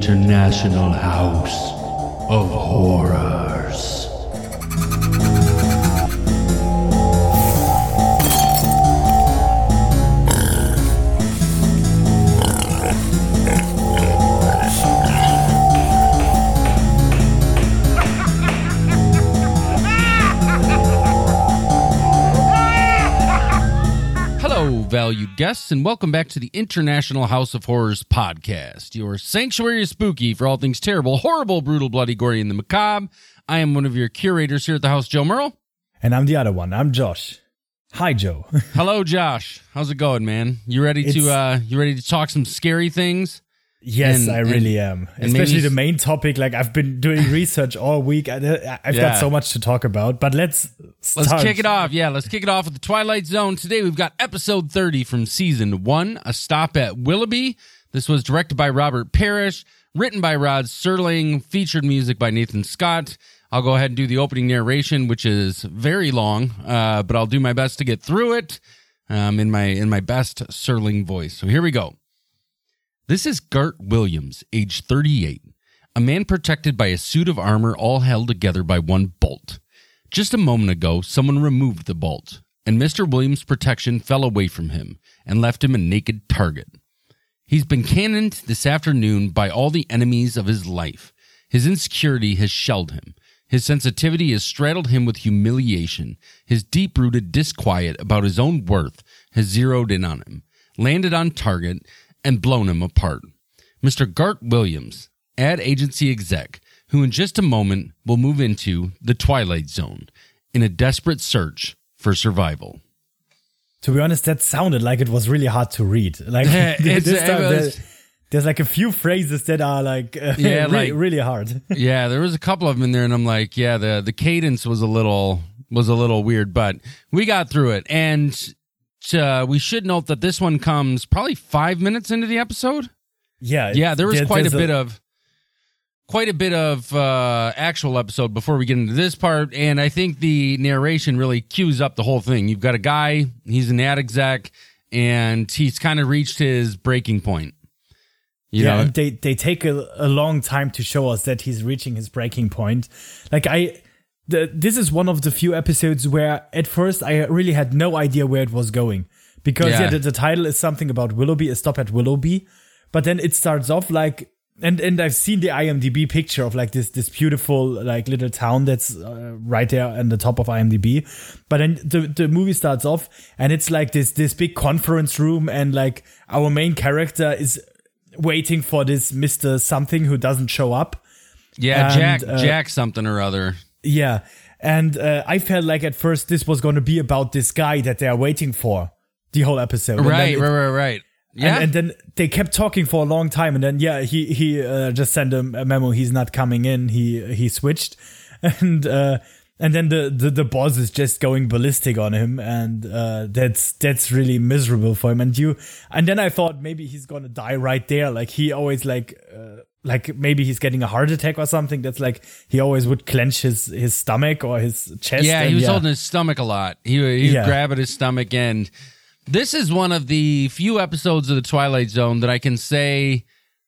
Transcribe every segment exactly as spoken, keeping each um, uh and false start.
International House of Horrors. Valued guests, and welcome back to the International House of Horrors podcast, your sanctuary of spooky for all things terrible, horrible, brutal, bloody, gory, and the macabre. I am one of your curators here at the house, Joe Merle. And I'm the other one. I'm Josh. Hi, Joe. Hello, Josh. How's it going, man? You ready It's- to uh, you ready to talk some scary things? Yes, And- I really and- am. and Especially maybe- the main topic. Like, I've been doing research all week. I, I've Yeah. got so much to talk about. But let's start. Let's kick it off. Yeah, let's kick it off with the Twilight Zone. Today we've got episode thirty from season one, A Stop at Willoughby. This was directed by Robert Parrish, written by Rod Serling, featured music by Nathan Scott. I'll go ahead and do the opening narration, which is very long, uh, but I'll do my best to get through it um, in my in my best Serling voice. So here we go. This is Gart Williams, age thirty-eight, a man protected by a suit of armor all held together by one bolt. Just a moment ago, someone removed the bolt, and Mister Williams' protection fell away from him and left him a naked target. He's been cannoned this afternoon by all the enemies of his life. His insecurity has shelled him. His sensitivity has straddled him with humiliation. His deep-rooted disquiet about his own worth has zeroed in on him, landed on target, and blown him apart. Mister Gart Williams, ad agency exec, who in just a moment will move into the Twilight Zone in a desperate search for survival. To be honest, that sounded like it was really hard to read. Like, It's- this it time, was- there- there's like a few phrases that are like, uh, Yeah, really, like- really hard. Yeah, there was a couple of them in there, and I'm like, yeah, the the cadence was a little was a little weird, but we got through it. And uh, we should note that this one comes probably five minutes into the episode. Yeah. Yeah, there was there- quite a there's bit of quite a bit of uh, actual episode before we get into this part, and I think the narration really cues up the whole thing. You've got a guy, he's an ad exec, and he's kind of reached his breaking point. You yeah, know, and they, they take a, a long time to show us that he's reaching his breaking point. Like, I... The, this is one of the few episodes where at first I really had no idea where it was going. Because, Yeah. yeah, the, the title is something about Willoughby, A Stop at Willoughby. But then it starts off like... And and I've seen the IMDb picture of like this this beautiful like little town that's uh, right there on the top of IMDb. But then the the movie starts off and it's like this this big conference room and like our main character is waiting for this Mister Something who doesn't show up. yeah, and, Jack uh, Jack something or other. Yeah. And uh, I felt like at first this was going to be about this guy that they are waiting for the whole episode. And then Right, it- right, right, right. Yeah, And, and then they kept talking for a long time, and then yeah, he he uh, just sent a, a memo. He's not coming in. He he switched, and uh, and then the, the the boss is just going ballistic on him, and uh, that's that's really miserable for him. And you and then I thought maybe he's gonna die right there. Like he always like uh, like maybe he's getting a heart attack or something. That's like he always would clench his his stomach or his chest. yeah, and he was holding his stomach a lot. He would- he would Yeah. grab at his stomach, and this is one of the few episodes of the Twilight Zone that I can say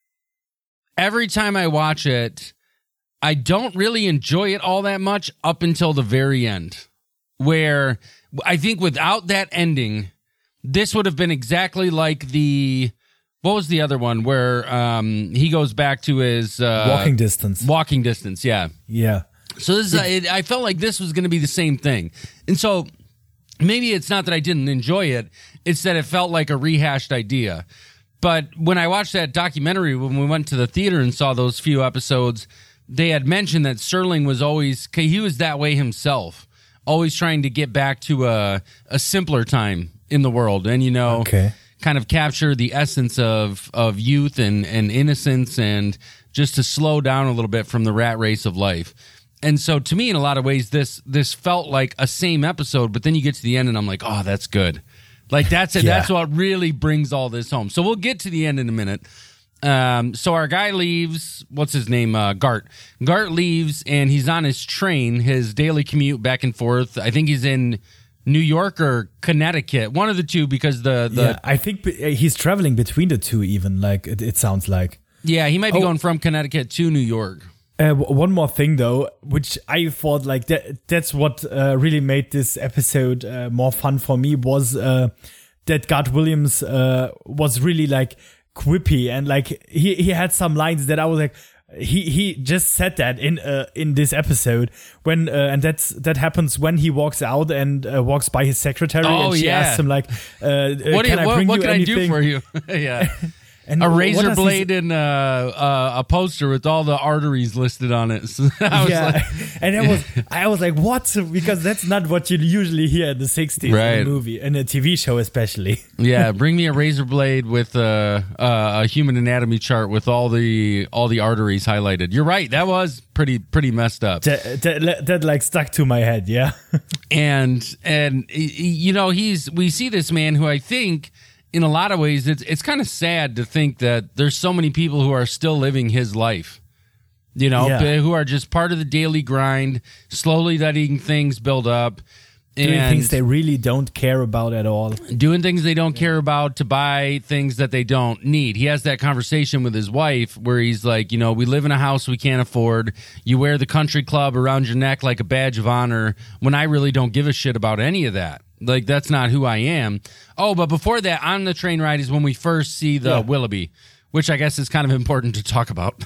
every time I watch it, I don't really enjoy it all that much up until the very end, where I think without that ending, this would have been exactly like the, what was the other one where um, he goes back to his uh, walking distance. walking distance. Yeah. Yeah. So this is, it, I felt like this was going to be the same thing. And so maybe it's not that I didn't enjoy it, it's that it felt like a rehashed idea. But when I watched that documentary, when we went to the theater and saw those few episodes, they had mentioned that Serling was always, he was that way himself, always trying to get back to a, a simpler time in the world. And, you know, Okay. kind of capture the essence of, of youth and, and innocence, and just to slow down a little bit from the rat race of life. And so to me, in a lot of ways, this this felt like a same episode, but then you get to the end and I'm like, oh, that's good. Like that's it. Yeah. That's what really brings all this home. So we'll get to the end in a minute. Um, so our guy leaves, what's his name? Uh, Gart. Gart leaves and he's on his train, his daily commute back and forth. I think he's in New York or Connecticut, one of the two, because the, the yeah, I think b- he's traveling between the two even, like it, it sounds like. Yeah, he might be Oh. going from Connecticut to New York. Uh, w- one more thing though, which I thought like that that's what uh, really made this episode uh, more fun for me was uh, that Garth Williams uh, was really like quippy and like he he had some lines that I was like he he just said that in uh, in this episode when uh, and that's that happens when he walks out and uh, walks by his secretary Oh, and she yeah. asks him like uh, What, do can you, I what, bring what you can I do anything? for you? Yeah. And A what razor does he blade and uh, uh, a poster with all the arteries listed on it. So I was yeah, like, and I was I was like, what? Because that's not what you usually hear in the sixties in Right. a movie, in a T V show, especially. yeah, bring me a razor blade with uh, uh, a human anatomy chart with all the all the arteries highlighted. You're right. That was pretty pretty messed up. That, that, that like stuck to my head. Yeah, and and y- y- you know he's we see this man who I think in a lot of ways it's it's kind of sad to think that there's so many people who are still living his life, you know, Yeah. p- who are just part of the daily grind, slowly letting things build up doing and things they really don't care about at all. doing things they don't care about to buy things that they don't need. He has that conversation with his wife where he's like, you know, we live in a house we can't afford. You wear the country club around your neck like a badge of honor when I really don't give a shit about any of that. Like, that's not who I am. Oh, but before that, on the train ride is when we first see the Yeah. Willoughby, which I guess is kind of important to talk about.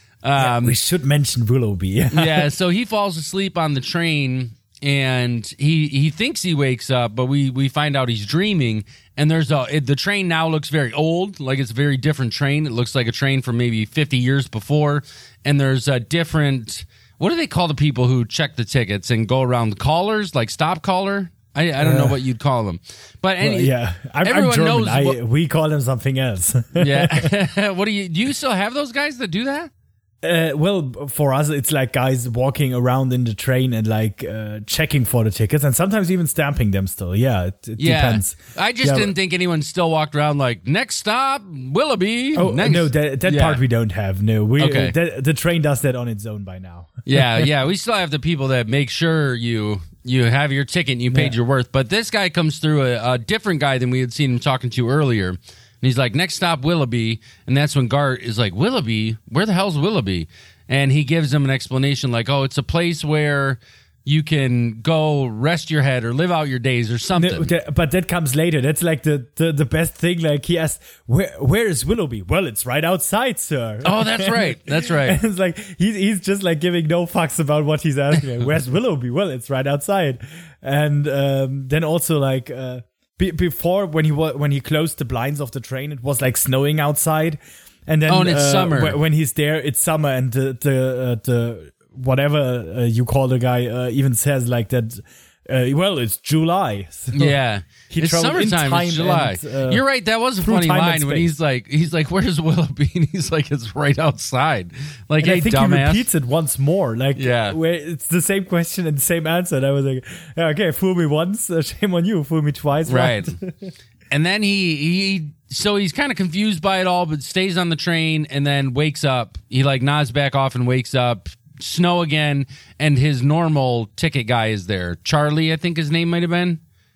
Um, We should mention Willoughby. yeah, so he falls asleep on the train and he he thinks he wakes up, but we we find out he's dreaming. And there's a it, the train now looks very old, like it's a very different train. It looks like a train from maybe fifty years before. And there's a different, what do they call the people who check the tickets and go around the callers, like stop caller? I, I don't know what you'd call them, but any, Well, yeah, I'm, I'm everyone German. knows. I, what- we call him something else. yeah, what do you do? You still have those guys that do that? Uh, well, for us, it's like guys walking around in the train and like uh, checking for the tickets and sometimes even stamping them still. Yeah, it, it Yeah, depends. I just Yeah, didn't think anyone still walked around like next stop Willoughby. Oh next. no, that, that Yeah. part we don't have. No, we Okay. uh, that, the train does that on its own by now. yeah, yeah, we still have the people that make sure you you have your ticket and you paid Yeah. your worth. But this guy comes through a, a different guy than we had seen him talking to earlier. And he's like, next stop Willoughby, and that's when Gart is like, Willoughby, where the hell's Willoughby? And he gives him an explanation like, oh, it's a place where you can go rest your head or live out your days or something. No, that- but that comes later. That's like the, the, the best thing. Like he asked, where where is Willoughby? Well, it's right outside, sir. Oh, that's right. That's right. And it's like he's he's just like giving no fucks about what he's asking. Like, where's Willoughby? Well, it's right outside. And um, then also like uh, be- before when he wa- when he closed the blinds of the train, it was like snowing outside. And then Oh, and it's uh, summer. wh- When he's there, it's summer, and the the uh, the whatever uh, you call the guy uh, even says like that. Uh, well, it's July. So Yeah, he it's traveled in summertime. time It's July. and, uh, You're right. That was a through funny time and line when space. he's like, he's like, "Where's Willoughby?" And he's like, "It's right outside." Like, And hey, I think dumbass. he repeats it once more, like Yeah. where it's the same question and the same answer. And I was like, yeah, okay, fool me once, uh, shame on you. Fool me twice, Right. And then he he so he's kind of confused by it all, but stays on the train and then wakes up. He like nods back off and wakes up. Snow again, and his normal ticket guy is there. Charlie, I think his name might have been.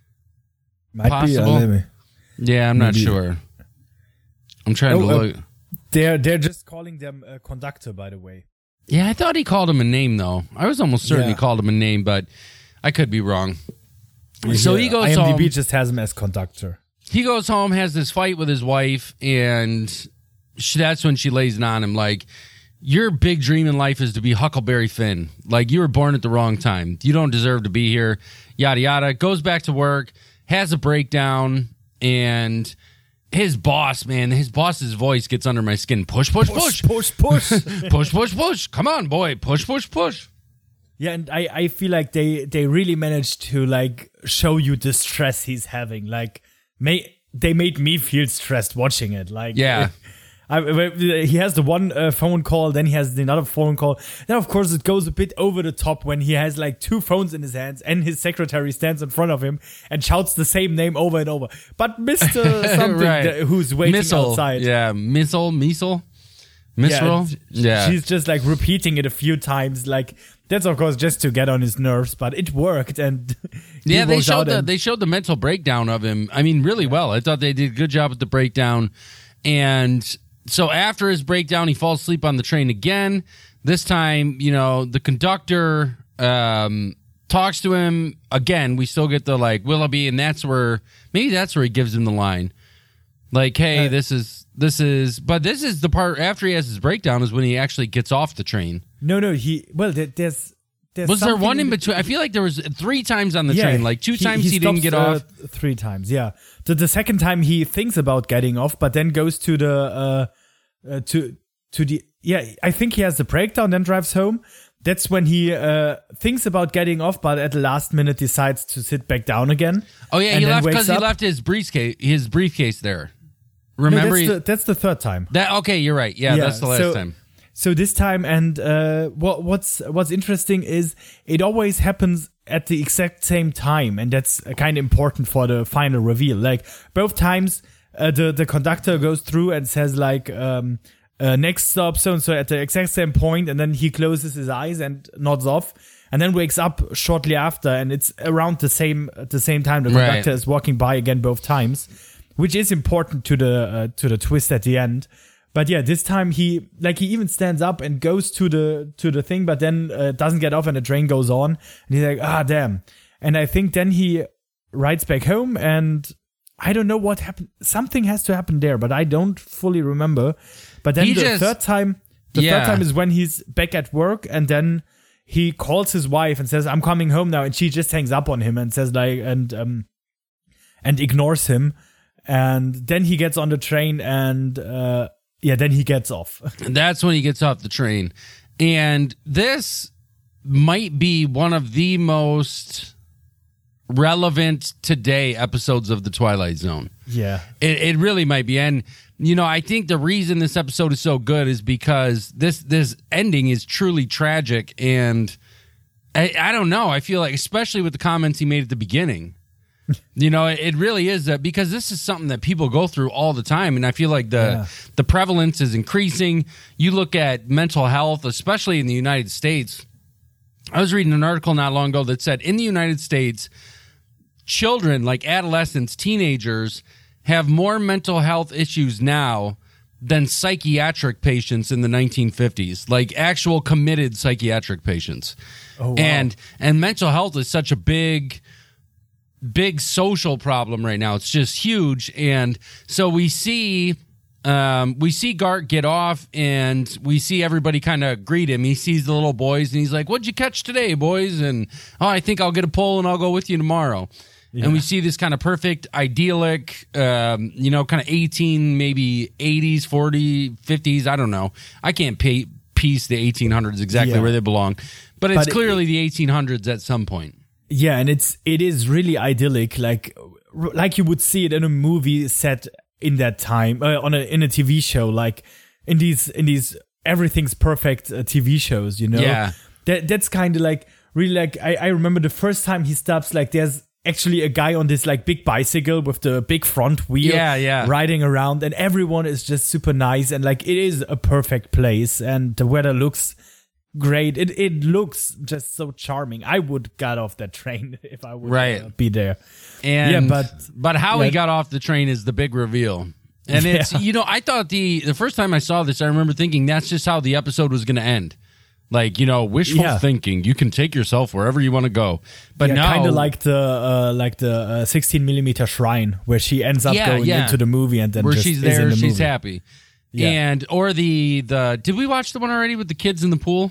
Might Possible. be. Uh, let me- Yeah, I'm not Maybe. sure. I'm trying Oh, to uh, look. they're they're just calling them a conductor, by the way. Yeah, I thought he called him a name though. I was almost certain he Yeah. called him a name, but I could be wrong. So he goes IMDb home. just has him as conductor. He goes home, has this fight with his wife, and she, that's when she lays it on him. Like, your big dream in life is to be Huckleberry Finn. Like, you were born at the wrong time. You don't deserve to be here. Yada yada. Goes back to work, has a breakdown, and his boss, man, his boss's voice gets under my skin. Push, push, push, push, push. push, push, push. Come on, boy. Push, push, push. Yeah, and I, I feel like they, they really managed to like show you the stress he's having. Like, may, they made me feel stressed watching it. Like, Yeah. I, he has the one uh, phone call, then he has another phone call. Then, of course, it goes a bit over the top when he has like two phones in his hands and his secretary stands in front of him and shouts the same name over and over. But Mister something Right. that- who's waiting Missile. outside. Yeah, missile, missile, missile. sh- Yeah. She's just like repeating it a few times. Like, that's of course just to get on his nerves, but it worked. And he Yeah, they walks showed out the and- they showed the mental breakdown of him. I mean, really well. I thought they did a good job with the breakdown, and so after his breakdown, he falls asleep on the train again. This time, you know, the conductor um, talks to him again. We still get the like Willoughby, and that's where maybe that's where he gives him the line, like, "Hey, uh, this is this is." But this is the part after he has his breakdown is when he actually gets off the train. No, no, he well, there, there's. There's was there one in between? I feel like there was three times on the yeah, train. Like two he, times he, he didn't stops, get uh, off. Three times, yeah. The, the second time he thinks about getting off, but then goes to the uh, uh, to to the yeah. I think he has the breakdown, then drives home. That's when he uh, thinks about getting off, but at the last minute decides to sit back down again. Oh yeah, he left because he left his briefcase his briefcase there. Remember, no, that's, he, the, that's the third time. That okay, you're right. Yeah, yeah that's the last so, time. So this time, and uh, what what's what's interesting is it always happens at the exact same time, and that's kind of important for the final reveal. Like both times, uh, the the conductor goes through and says like um, uh, next stop so and so at the exact same point, and then he closes his eyes and nods off, and then wakes up shortly after, and it's around the same at the same time the conductor right. is walking by again both times, which is important to the uh, to the twist at the end. But yeah, this time he like he even stands up and goes to the to the thing, but then uh, doesn't get off, and the train goes on. And he's like, ah, damn. And I think then he rides back home, and I don't know what happened. Something has to happen there, but I don't fully remember. But then he the just, third time, the yeah. third time is when he's back at work, and then he calls his wife and says, "I'm coming home now," and she just hangs up on him and says like and um and ignores him. And then he gets on the train and. uh Yeah, then he gets off. That's when he gets off the train. And this might be one of the most relevant today episodes of The Twilight Zone. Yeah. It, it really might be. And, you know, I think the reason this episode is so good is because this this ending is truly tragic. And I, I don't know. I feel like, especially with the comments he made at the beginning, you know, it really is that because this is something that people go through all the time. And I feel like the yeah. the prevalence is increasing. You look at mental health, especially in the United States. I was reading an article not long ago that said in the United States, children like adolescents, teenagers have more mental health issues now than psychiatric patients in the nineteen fifties, like actual committed psychiatric patients. Oh, wow. And and mental health is such a big big social problem right now. It's just huge. And so we see um, we see Gart get off, and we see everybody kind of greet him. He sees the little boys, and he's like, "What'd you catch today, boys?" And, "Oh, I think I'll get a pole, and I'll go with you tomorrow." Yeah. And we see this kind of perfect, idyllic, um, you know, kind of eighteen, maybe eighties, forties, fifties. I don't know. I can't pay, piece the eighteen hundreds exactly yeah. where they belong. But it's but clearly it, the eighteen hundreds at some point. Yeah, and it's it is really idyllic, like like you would see it in a movie set in that time, uh, on a in a T V show, like in these in these everything's perfect uh, T V shows, you know. Yeah, that that's kind of like really like I I remember the first time he stops, like there's actually a guy on this like big bicycle with the big front wheel, yeah, yeah, riding around, and everyone is just super nice, and like it is a perfect place, and the weather looks great. It it looks just so charming. I would get off that train if I would right. uh, be there. And yeah, but but how yeah. he got off the train is the big reveal. And yeah. it's you know I thought the the first time I saw this, I remember thinking that's just how the episode was going to end. Like, you know, wishful yeah. thinking. You can take yourself wherever you want to go. But yeah, now, kind of like the uh, like the uh, sixteen millimeter shrine where she ends up yeah, going yeah. into the movie, and then where just she's is there, in the she's movie. happy. Yeah. And or the the did we watch the one already with the kids in the pool?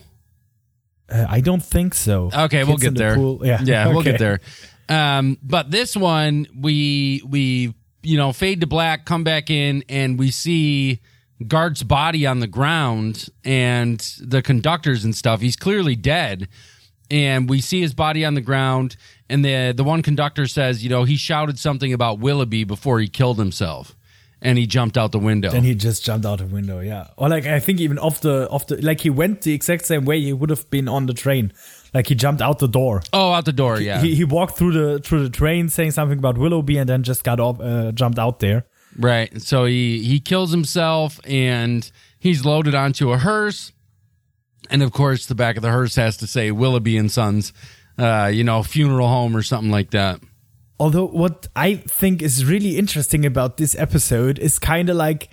Uh, I don't think so. Okay, Kids we'll get in the there. Pool. Yeah, yeah, we'll okay. get there. Um, but this one, we we you know fade to black, come back in, and we see Gart's body on the ground and the conductors and stuff. He's clearly dead, and we see his body on the ground. And the the one conductor says, you know, he shouted something about Willoughby before he killed himself. And he jumped out the window. Then he just jumped out the window, yeah. Or like I think even off the off the like he went the exact same way he would have been on the train. Like he jumped out the door. Oh, out the door, yeah. He he walked through the through the train saying something about Willoughby, and then just got off, uh, jumped out there. Right. So he he kills himself, and he's loaded onto a hearse. And of course, the back of the hearse has to say Willoughby and Sons, uh, you know, funeral home or something like that. Although what I think is really interesting about this episode is kind of like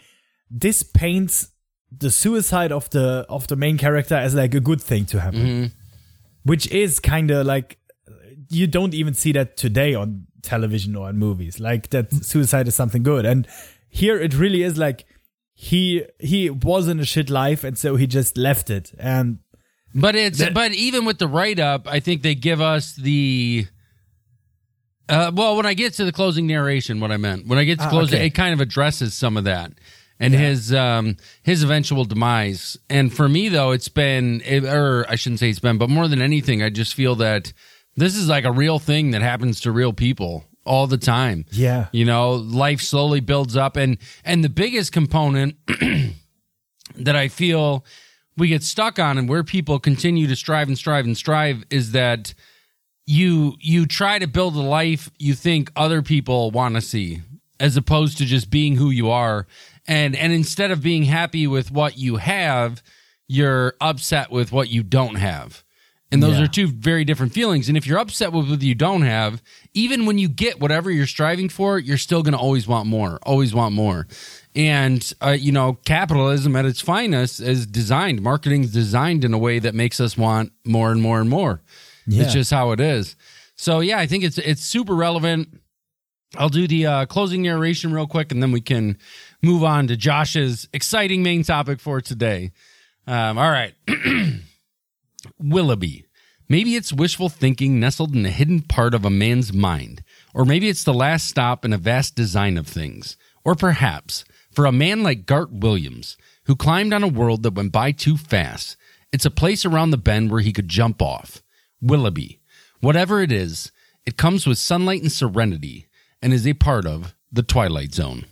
this paints the suicide of the of the main character as like a good thing to happen, Mm-hmm. which is kind of like you don't even see that today on television or in movies. Like that suicide is something good, and here it really is like he he was in a shit life, and so he just left it. And But it's That- but even with the write up, I think they give us the. Uh, well, when I get to the closing narration, what I meant when I get to Ah, closing, okay. it kind of addresses some of that and his um, his eventual demise. And for me, though, it's been, it, or I shouldn't say it's been, but more than anything, I just feel that this is like a real thing that happens to real people all the time. Yeah. You know, life slowly builds up, and and the biggest component that I feel we get stuck on and where people continue to strive and strive and strive is that you you try to build a life you think other people want to see, as opposed to just being who you are. And and instead of being happy with what you have, you're upset with what you don't have. And those Yeah. are two very different feelings. And if you're upset with what you don't have, even when you get whatever you're striving for, you're still going to always want more, always want more. And, uh, you know, capitalism at its finest is designed, marketing is designed in a way that makes us want more and more and more. Yeah. It's just how it is. So, yeah, I think it's it's super relevant. I'll do the uh, closing narration real quick, and then we can move on to Josh's exciting main topic for today. Um, all right. Willoughby. Maybe it's wishful thinking nestled in a hidden part of a man's mind. Or maybe it's the last stop in a vast design of things. Or perhaps, for a man like Gart Williams, who climbed on a world that went by too fast, it's a place around the bend where he could jump off. Willoughby. Whatever it is, it comes with sunlight and serenity, and is a part of the Twilight Zone.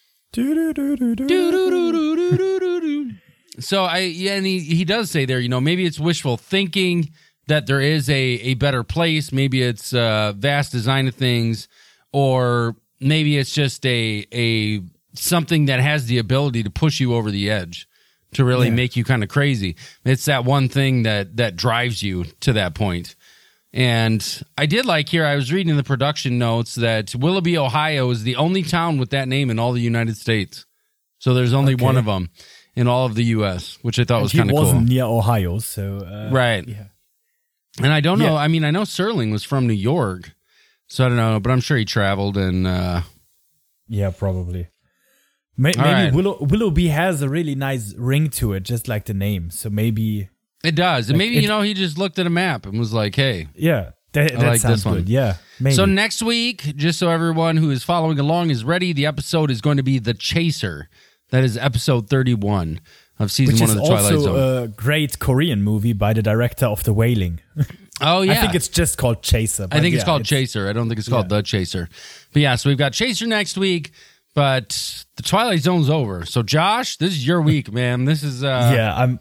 So I yeah, and he, he does say there, you know, maybe it's wishful thinking that there is a, a better place. Maybe it's a vast design of things, or maybe it's just a a something that has the ability to push you over the edge, to really Yeah. make you kind of crazy. It's that one thing that that drives you to that point. And I did like here, I was reading the production notes that Willoughby, Ohio is the only town with that name in all the United States. So there's only Okay. one of them in all of the U S, which I thought was he kind of cool. wasn't near Ohio, so uh, Right. Yeah. And I don't know, Yeah. I mean, I know Serling was from New York, so I don't know, but I'm sure he traveled and, uh, Yeah, probably. May- All maybe right. Willow Willoughby has a really nice ring to it, just like the name. So maybe, it does. And Like, maybe, it- you know, he just looked at a map and was like, hey. yeah, that, that like sounds this one. good. Yeah, maybe. So next week, just so everyone who is following along is ready, the episode is going to be The Chaser. That is episode thirty-one of season Which one is of the Twilight also Zone. a great Korean movie by the director of The Wailing. oh, yeah. I think it's just called Chaser. I but think it's yeah, called Chaser. I don't think it's called Yeah. The Chaser. But yeah, so we've got Chaser next week, but the Twilight Zone's over. So Josh, this is your week, man. This is uh yeah, I'm.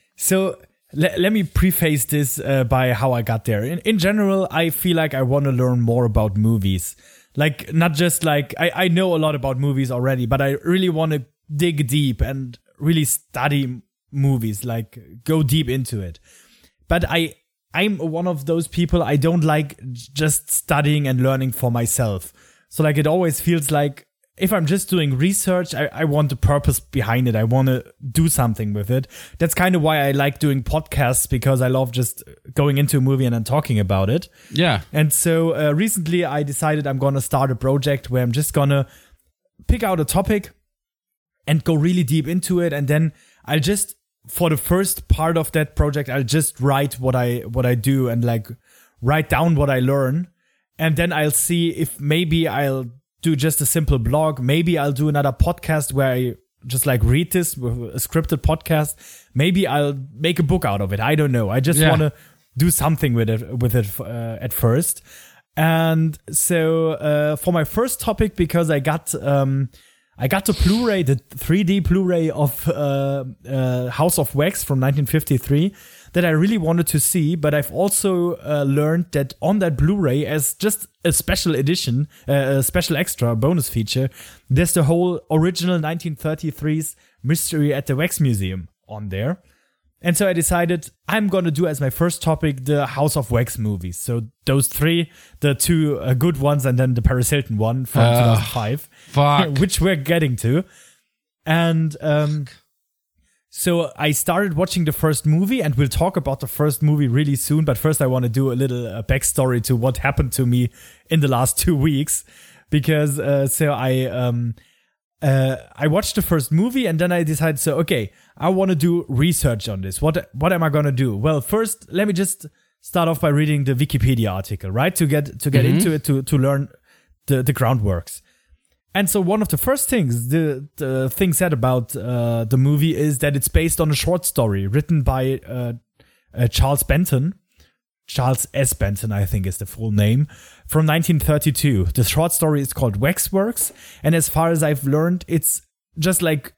So le- let me preface this uh, by how I got there. In, in general, I feel like I want to learn more about movies. Like, not just like, I, I know a lot about movies already, but I really want to dig deep and really study movies, like go deep into it. But I, I'm one of those people, I don't like just studying and learning for myself. So like, it always feels like if I'm just doing research, I, I want the purpose behind it. I want to do something with it. That's kind of why I like doing podcasts, because I love just going into a movie and then talking about it. yeah. And so uh, recently I decided I'm going to start a project where I'm just going to pick out a topic and go really deep into it. And then I'll just, for the first part of that project, I'll just write what I, what I do and like write down what I learn. And then I'll see if maybe I'll do just a simple blog. Maybe I'll do another podcast where I just like read this with a scripted podcast. Maybe I'll make a book out of it. I don't know. I just Yeah. want to do something with it, with it uh, at first. And so uh, for my first topic, because I got um, I got the Blu-ray, the three D Blu-ray of uh, uh, House of Wax from nineteen fifty-three that I really wanted to see. But I've also uh, learned that on that Blu-ray, as just a special edition, uh, a special extra bonus feature, there's the whole original nineteen thirty-three's Mystery at the Wax Museum on there. And so I decided I'm going to do as my first topic the House of Wax movies. So those three, the two uh, good ones and then the Paris Hilton one from Ugh. two thousand five, Fuck. which we're getting to. And um, so I started watching the first movie, and we'll talk about the first movie really soon. But first, I want to do a little uh, backstory to what happened to me in the last two weeks. Because uh, so I um, uh, I watched the first movie, and then I decided, so okay, I want to do research on this. What what am I gonna do? Well, first, let me just start off by reading the Wikipedia article, right? To get to get mm-hmm. into it, to to learn the the groundworks. And so one of the first things the the thing said about uh, the movie is that it's based on a short story written by uh, uh, Charles Benton. Charles S. Benton, I think is the full name, from nineteen thirty-two. The short story is called Waxworks, and as far as I've learned, it's just like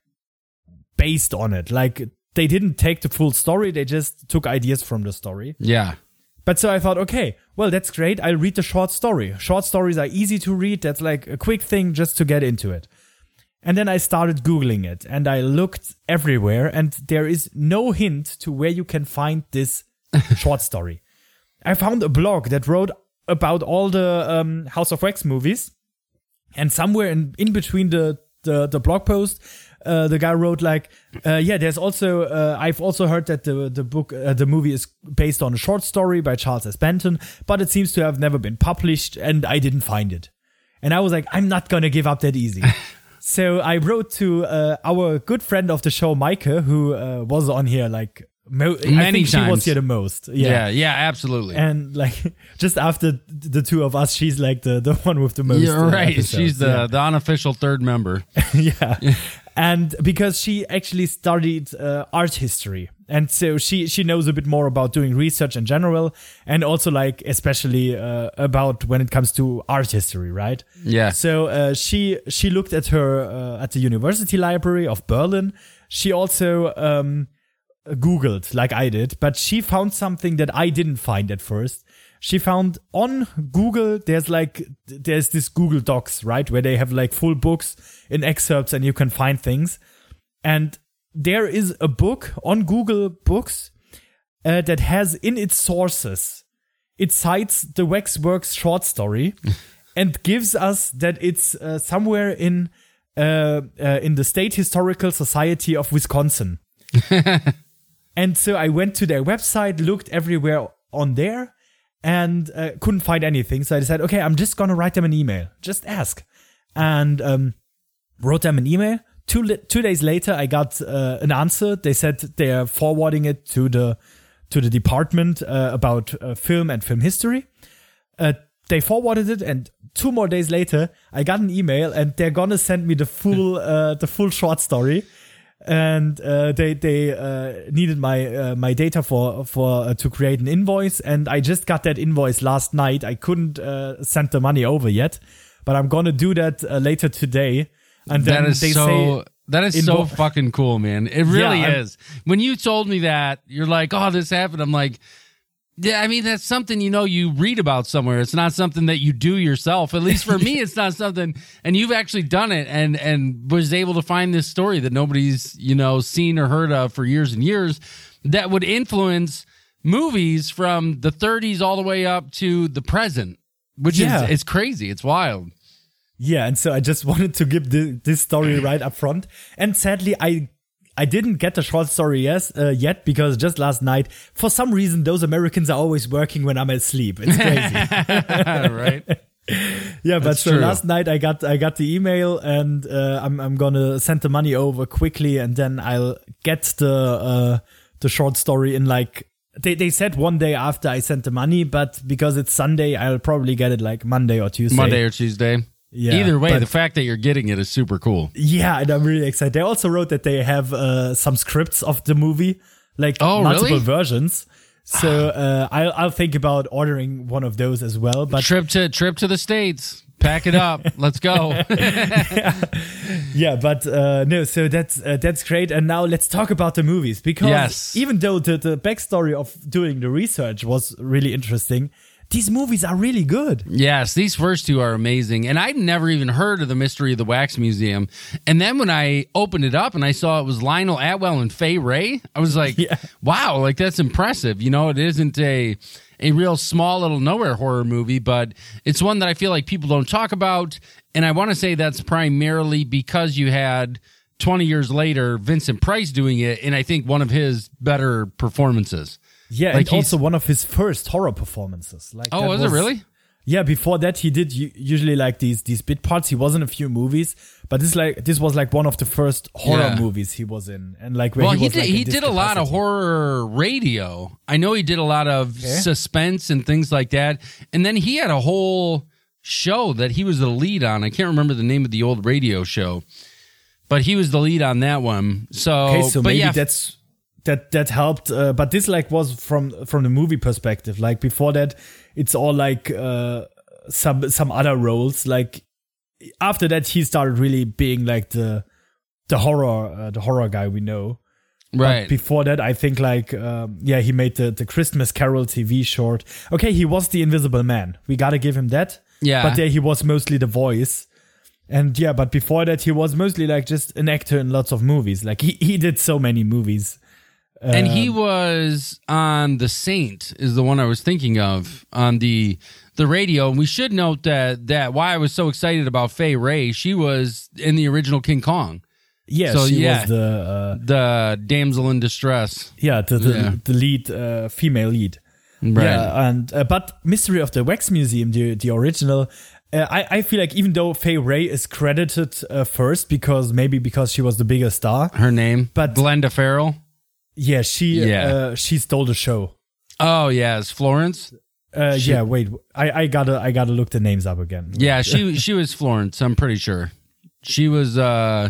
based on it. Like they didn't take the full story, they just took ideas from the story. Yeah. But so I thought, okay, well, that's great. I'll read the short story. Short stories are easy to read. That's like a quick thing just to get into it. And then I started Googling it, and I looked everywhere, and there is no hint to where you can find this short story. I found a blog that wrote about all the um, House of Wax movies, and somewhere in, in between the, the, the blog post, uh, the guy wrote like, uh, yeah, there's also, uh, I've also heard that the, the book, uh, the movie is based on a short story by Charles S. Benton, but it seems to have never been published, and I didn't find it. And I was like, I'm not gonna give up that easy. So I wrote to uh, our good friend of the show, Maike, who uh, was on here like, Mo- Many I think times. she was here the most. Yeah, yeah, yeah, absolutely. And like just after the two of us, she's like the, the one with the most. You're right. Episodes. She's the, yeah. the unofficial third member. yeah. And because she actually studied uh, art history. And so she, she knows a bit more about doing research in general, and also like especially uh, about when it comes to art history, right? Yeah. So uh, she she looked at her uh, at the University Library of Berlin. She also um, Googled like I did, but she found something that I didn't find at first. She found on Google, there's like, there's this Google Docs, right? Where they have like full books in excerpts and you can find things. And there is a book on Google Books uh, that has in its sources, it cites the Waxworks short story and gives us that it's uh, somewhere in, uh, uh, in the State Historical Society of Wisconsin. And so I went to their website, looked everywhere on there, and uh, couldn't find anything. So I decided, okay, I'm just going to write them an email. Just ask. And um, wrote them an email. Two li- two days later, I got uh, an answer. They said they're forwarding it to the to the department uh, about uh, film and film history. Uh, they forwarded it, and two more days later, I got an email, and they're going to send me the full uh, the full short story. And uh, they they uh, needed my uh, my data for for uh, to create an invoice, and I just got that invoice last night. I couldn't uh, send the money over yet, but I'm gonna do that uh, later today. And then that is they so say that is so bo- fucking cool, man. It really Yeah, is. When you told me that, you're like, "Oh, this happened." I'm like, yeah, I mean, that's something, you know, you read about somewhere. It's not something that you do yourself. At least for me, it's not something, and you've actually done it and, and was able to find this story that nobody's, you know, seen or heard of for years and years that would influence movies from the thirties all the way up to the present, which Yeah. is, it's crazy. It's wild. Yeah, and so I just wanted to give the, this story right up front. And sadly, I I didn't get the short story yes, uh, yet because just last night, for some reason, those Americans are always working when I'm asleep. It's crazy. Right? Yeah, but That's so true. last night I got I got the email, and uh, I'm I'm gonna send the money over quickly, and then I'll get the uh, the short story in like they they said one day after I sent the money, but because it's Sunday, I'll probably get it like Monday or Tuesday. Monday or Tuesday. Yeah, Either way, but- the fact that you're getting it is super cool. Yeah, and I'm really excited. They also wrote that they have uh, some scripts of the movie, like Oh, multiple really? versions. So uh, I'll I'll think about ordering one of those as well. But Trip to trip to the States. Pack it up. Let's go. yeah, but uh, no. So that's uh, that's great. And now let's talk about the movies, because Yes. even though the the backstory of doing the research was really interesting, these movies are really good. Yes, these first two are amazing. And I'd never even heard of the Mystery of the Wax Museum. And then when I opened it up and I saw it was Lionel Atwell and Fay Ray, I was like, Yeah. wow, like that's impressive. You know, it isn't a a real small little nowhere horror movie, but it's one that I feel like people don't talk about. And I want to say that's primarily because you had twenty years later, Vincent Price doing it, and I think one of his better performances. Yeah, Like and he's- also one of his first horror performances. Like Oh, that was it really? Yeah, before that he did u- usually like these these bit parts. He was in a few movies, but this like this was like one of the first horror Yeah. movies he was in, and like where Well, he, he was, did. like, in He this did a lot of capacity. horror radio. I know he did a lot of suspense and things like that. And then he had a whole show that he was the lead on. I can't remember the name of the old radio show, but he was the lead on that one. So, Okay, so but maybe yeah, that's that that helped. Uh, but this like was from from the movie perspective. Like before that, it's all like uh, some some other roles. Like after that, he started really being like the the horror uh, the horror guy we know. right. But before that, I think like um, yeah, he made the the Christmas Carol T V short. Okay, he was the Invisible Man. We gotta give him that. Yeah. But there he was mostly the voice. And yeah, but before that, he was mostly like just an actor in lots of movies. Like he, he did so many movies. And he Um, was on The Saint is the one I was thinking of on the the radio. And we should note that that why I was so excited about Fay Ray, she was in the original King Kong, Yeah, So, she yeah. was the uh, the damsel in distress. yeah the the, Yeah. the lead uh, female lead. Right. Yeah, and uh, but Mystery of the Wax Museum, the the original. Uh, I, I feel like even though Fay Ray is credited uh, first because maybe because she was the bigger star, Her name, But- Glenda Farrell. yeah, she Yeah. Uh, she stole the show. Oh yeah, it's Florence. Uh, She- yeah, wait, I, I gotta I gotta look the names up again. Yeah, she she was Florence. I'm pretty sure she was uh,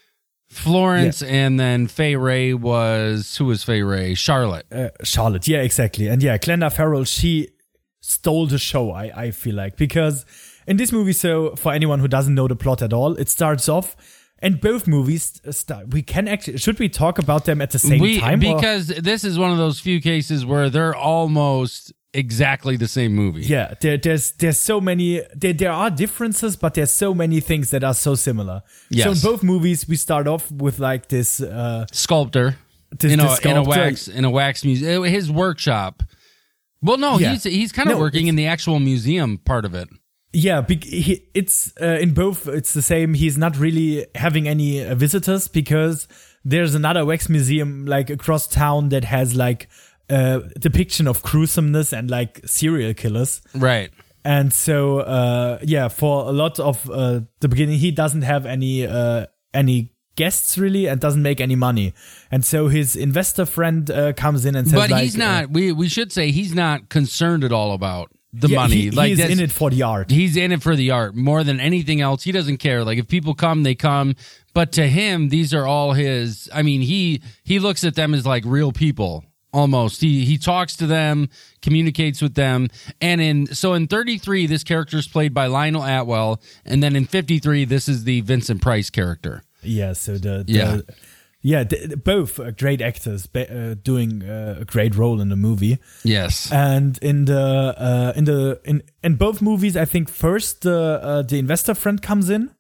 Florence, and then Fay Ray was who was Fay Ray? Charlotte. uh, Charlotte. Yeah, exactly. And yeah, Glenda Farrell, she stole the show. I I feel like because in this movie, so for anyone who doesn't know the plot at all, it starts off. And both movies start. We can actually. Should we talk about them at the same we time? or- because this is one of those few cases where they're almost exactly the same movie. Yeah, there, there's there's so many there, there are differences, but there's so many things that are so similar. Yes. So in both movies, we start off with like this uh Sculptor this, in, this a, in a sculptor. wax in a wax museum. His workshop. Well, no, Yeah. he's he's kind of No, working in the actual museum part of it. Yeah, bec- he, it's uh, in both. It's the same. He's not really having any uh, visitors because there's another wax museum like across town that has like uh, depiction of gruesomeness and like serial killers. Right. And so, uh, yeah, for a lot of uh, the beginning, he doesn't have any uh, any guests really, and doesn't make any money. And so his investor friend uh, comes in and says, But like, he's uh, not. we we should say he's not concerned at all about the yeah, money. He, like he's that's- in it for the art. He's in it for the art more than anything else. He doesn't care. Like if people come, they come. But to him, these are all his. I mean, he he looks at them as like real people. Almost. He he talks to them, communicates with them. And in so in thirty-three, this character is played by Lionel Atwell, and then in fifty-three, this is the Vincent Price character. Yeah, so the, the Yeah. yeah, the, both uh, great actors ba- uh, doing uh, a great role in the movie. Yes. And in the uh, in the in in both movies, I think first the uh, the investor friend comes in,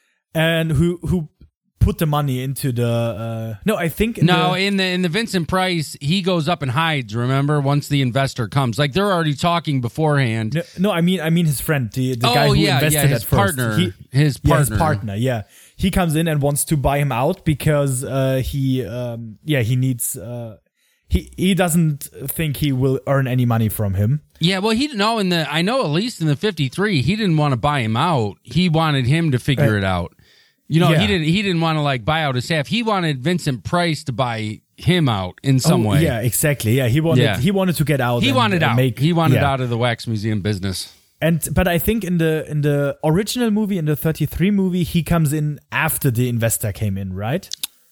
and who who put the money into the uh, no, I think in No, the, in the in the Vincent Price, he goes up and hides. Remember, once the investor comes, like they're already talking beforehand. no, no, I mean I mean his friend, the the Oh, guy who yeah, invested yeah, his at first. partner. He- His yeah, his partner. partner, yeah. He comes in and wants to buy him out because uh, he, um, yeah, he needs. Uh, he he doesn't think he will earn any money from him. Yeah, well, he didn't know in the. I know at least in the fifty-three, he didn't want to buy him out. He wanted him to figure Uh, it out. You know, yeah. he didn't. He didn't want to like buy out his half. He wanted Vincent Price to buy him out in some Oh, way. Yeah, exactly. Yeah, he wanted Yeah. he wanted to get out. He and, wanted uh, out. Make, he wanted yeah. out of the wax museum business. And but I think in the in the original movie, in the thirty-three movie, he comes in after the investor came in, right?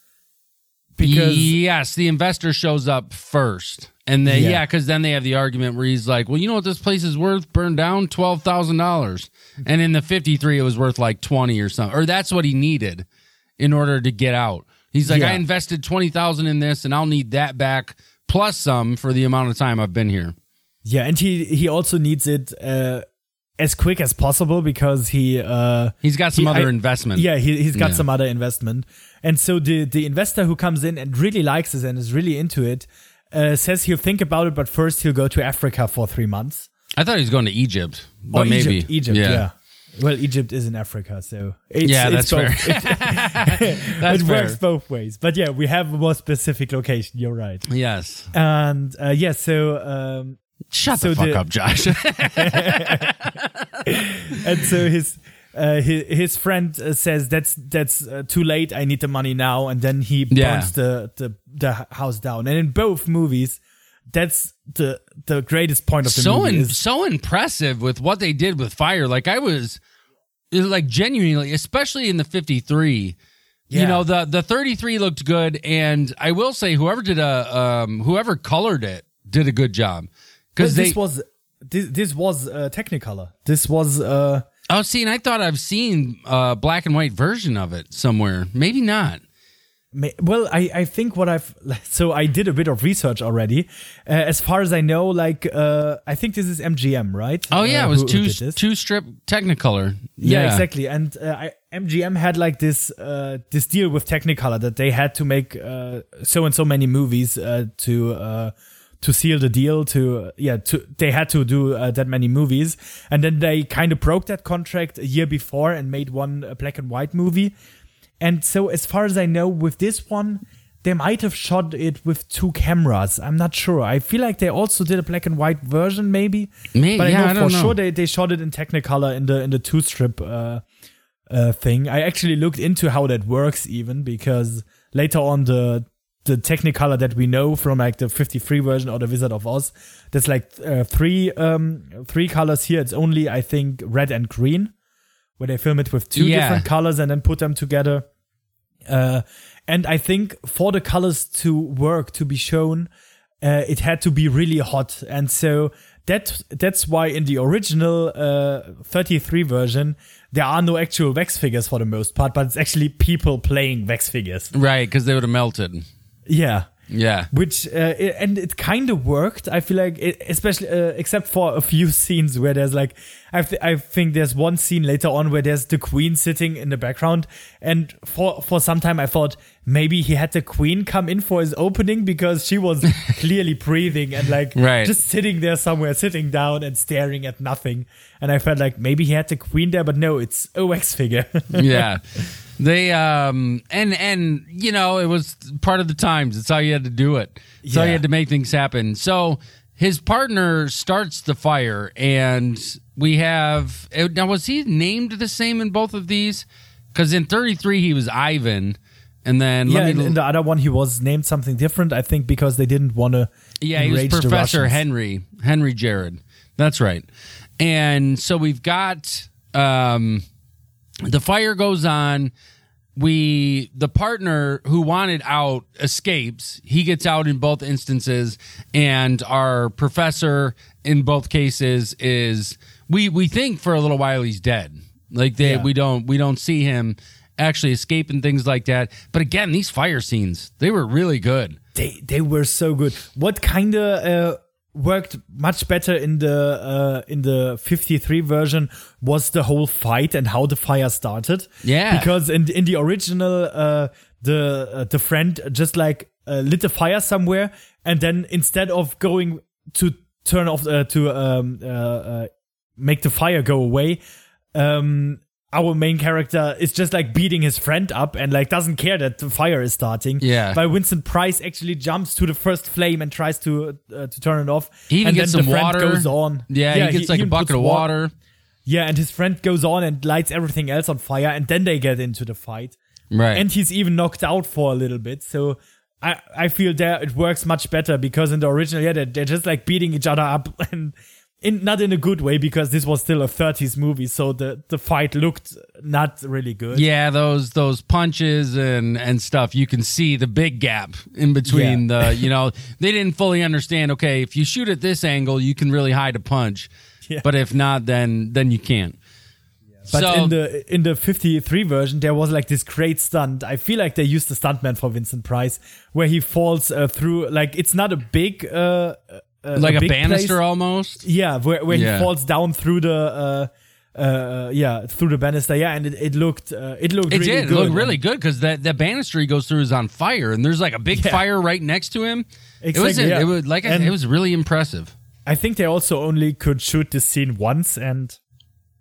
Because yes, the investor shows up first, and they Yeah. yeah, because then they have the argument where he's like, "Well, you know what this place is worth? Burned down twelve thousand dollars." And in the fifty-three, it was worth like twenty or something, or that's what he needed in order to get out. He's like, Yeah. "I invested twenty thousand in this, and I'll need that back plus some for the amount of time I've been here." yeah, and he he also needs it uh, as quick as possible because he uh, He's got some He- other I- investment. Yeah, he, he's got Yeah. some other investment. And so the, the investor who comes in and really likes it and is really into it uh, says he'll think about it, but first he'll go to Africa for three months. I thought he was going to Egypt, but Or maybe Egypt, Egypt, yeah. Well, Egypt is in Africa, so it's, Yeah, it's that's both. fair. It, That's it fair. works both ways. But yeah, we have a more specific location. You're right. Yes. And uh, yeah, so um, Shut So the fuck the- up, Josh. and so his uh, his, his friend uh, says that's that's uh, too late. I need the money now, and then he Yeah. burns the, the the house down. And in both movies, that's the the greatest point of the so movie. in, is, so impressive with what they did with fire. Like I was, it was like genuinely, especially in the fifty-three. You Yeah. know, the the thirty-three looked good, and I will say, whoever did a um, whoever colored it did a good job Well, because they. this was this, this was uh, Technicolor. This was uh, Oh, see, and I thought I've seen a black and white version of it somewhere. Maybe not. ma- well, I I think what I've so I did a bit of research already. Uh, as far as I know, like uh, I think this is M G M, right? Oh yeah, Uh, it was who- who two did this. two strip Technicolor. Yeah, exactly. And uh, I, M G M had like this uh, this deal with Technicolor that they had to make uh, so and so many movies uh, to uh, to seal the deal. To uh, yeah, to they had to do uh, that many movies, and then they kind of broke that contract a year before and made one uh, black and white movie. And so, as far as I know, with this one, they might have shot it with two cameras. I'm not sure. I feel like they also did a black and white version, maybe. Maybe, But I yeah, know I for don't know. sure they, they shot it in Technicolor in the in the two strip uh, uh, thing. I actually looked into how that works, even because later on the the Technicolor that we know from like the fifty-three version or the Wizard of Oz, there's like uh, three um, three colors here. It's only I think red and green, where they film it with two Yeah. different colors and then put them together. Uh, and I think for the colors to work, to be shown, uh, it had to be really hot. And so that that's why in the original uh, thirty-three version, there are no actual wax figures for the most part, but it's actually people playing wax figures. Right, because they would have melted. Yeah. Yeah. Which uh, it, and it kind of worked. I feel like, it, especially uh, except for a few scenes where there's like, I th- I think there's one scene later on where there's the Queen sitting in the background, and for for some time I thought maybe he had the Queen come in for his opening because she was clearly breathing and like Right. just sitting there somewhere, sitting down and staring at nothing, and I felt like maybe he had the Queen there, but no, it's a wax figure. Yeah. They um and and you know, it was part of the times. It's how you had to do it. It's how you Yeah. had to make things happen. So his partner starts the fire, and we have now. Was he named the same in both of these? Because in thirty-three he was Ivan, and then Yeah, let in, me, in the other one he was named something different, I think, because they didn't want to. yeah, he was Professor Henry Henry Jared. That's right. And so we've got um, the fire goes on. We the partner who wanted out escapes. He gets out in both instances, and our professor in both cases is we we think for a little while he's dead. Like they Yeah. we don't we don't see him actually escape and things like that. But again, these fire scenes, they were really good. They they were so good. What kind of uh, worked much better in the uh, in the fifty-three version was the whole fight and how the fire started. Yeah. because in in the original, uh, the uh, the friend just like uh, lit a fire somewhere, and then instead of going to turn off uh, to um, uh, uh, make the fire go away, um. Our main character is just like beating his friend up and like doesn't care that the fire is starting. Yeah. While Vincent Price actually jumps to the first flame and tries to uh, to turn it off. He even and gets then some the friend water. goes on. Yeah, he gets like a even bucket puts of wa- water. Yeah, and his friend goes on and lights everything else on fire, and then they get into the fight. Right. And he's even knocked out for a little bit. So I I feel there it works much better because in the original, yeah, they're, they're just like beating each other up and. In, not in a good way because this was still a thirties movie, so the, the fight looked not really good. Yeah, those those punches and and stuff. You can see the big gap in between the. You know, they didn't fully understand. Okay, if you shoot at this angle, you can really hide a punch, Yeah. but if not, then then you can't. But so, in the in the fifty-three version, there was like this great stunt. I feel like they used the stuntman for Vincent Price, where he falls uh, through. Like it's not a big, uh, uh, like a, big banister place. almost. Yeah, where where Yeah. he falls down through the. Uh, uh, yeah, through the banister. Yeah, and it, it looked uh, it looked It really did. It good. looked really good because that that banister he goes through is on fire, and there's like a big Yeah. fire right next to him. it was Exactly, yeah. it was like I, And- it was really impressive. I think they also only could shoot this scene once, and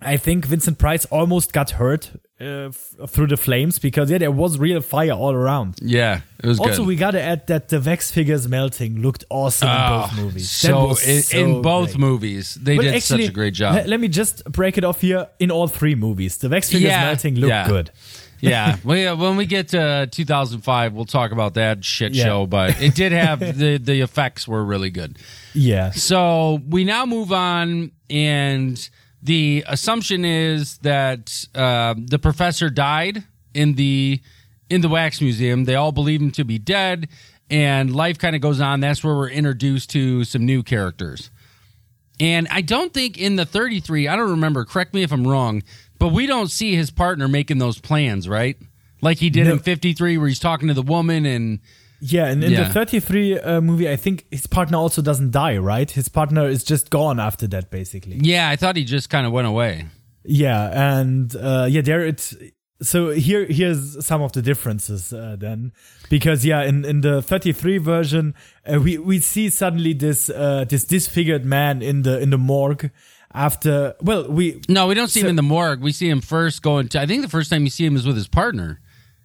I think Vincent Price almost got hurt uh, f- through the flames because yeah, there was real fire all around. Yeah, it was Also, good. we gotta add that the Vex figures melting looked awesome in Oh, both movies. So, That was in, so in both great. movies, they But did actually, such a great job. le- let me just break it off here. In all three movies, the Vex figures Yeah, melting looked yeah. good. Yeah, well, when we get to two thousand five, we'll talk about that shit Yeah. show. But it did have the the effects were really good. Yeah. So we now move on, and the assumption is that uh, the professor died in the in the wax museum. They all believe him to be dead, and life kind of goes on. That's where we're introduced to some new characters. And I don't think in the thirty-three, I don't remember. Correct me if I'm wrong, but we don't see his partner making those plans, right? Like he did No. in fifty-three, where he's talking to the woman and. Yeah, and in Yeah. the thirty-three uh, movie, I think his partner also doesn't die, right? His partner is just gone after that, basically. Yeah, I thought he just kind of went away. Yeah, and uh, yeah, there it's so here here's some of the differences uh, then, because yeah, in, in the thirty-three version, uh, we we see suddenly this uh, this disfigured man in the in the morgue after well we No, we don't see him So- in the morgue. We see him first going to. I think the first time you see him is with his partner.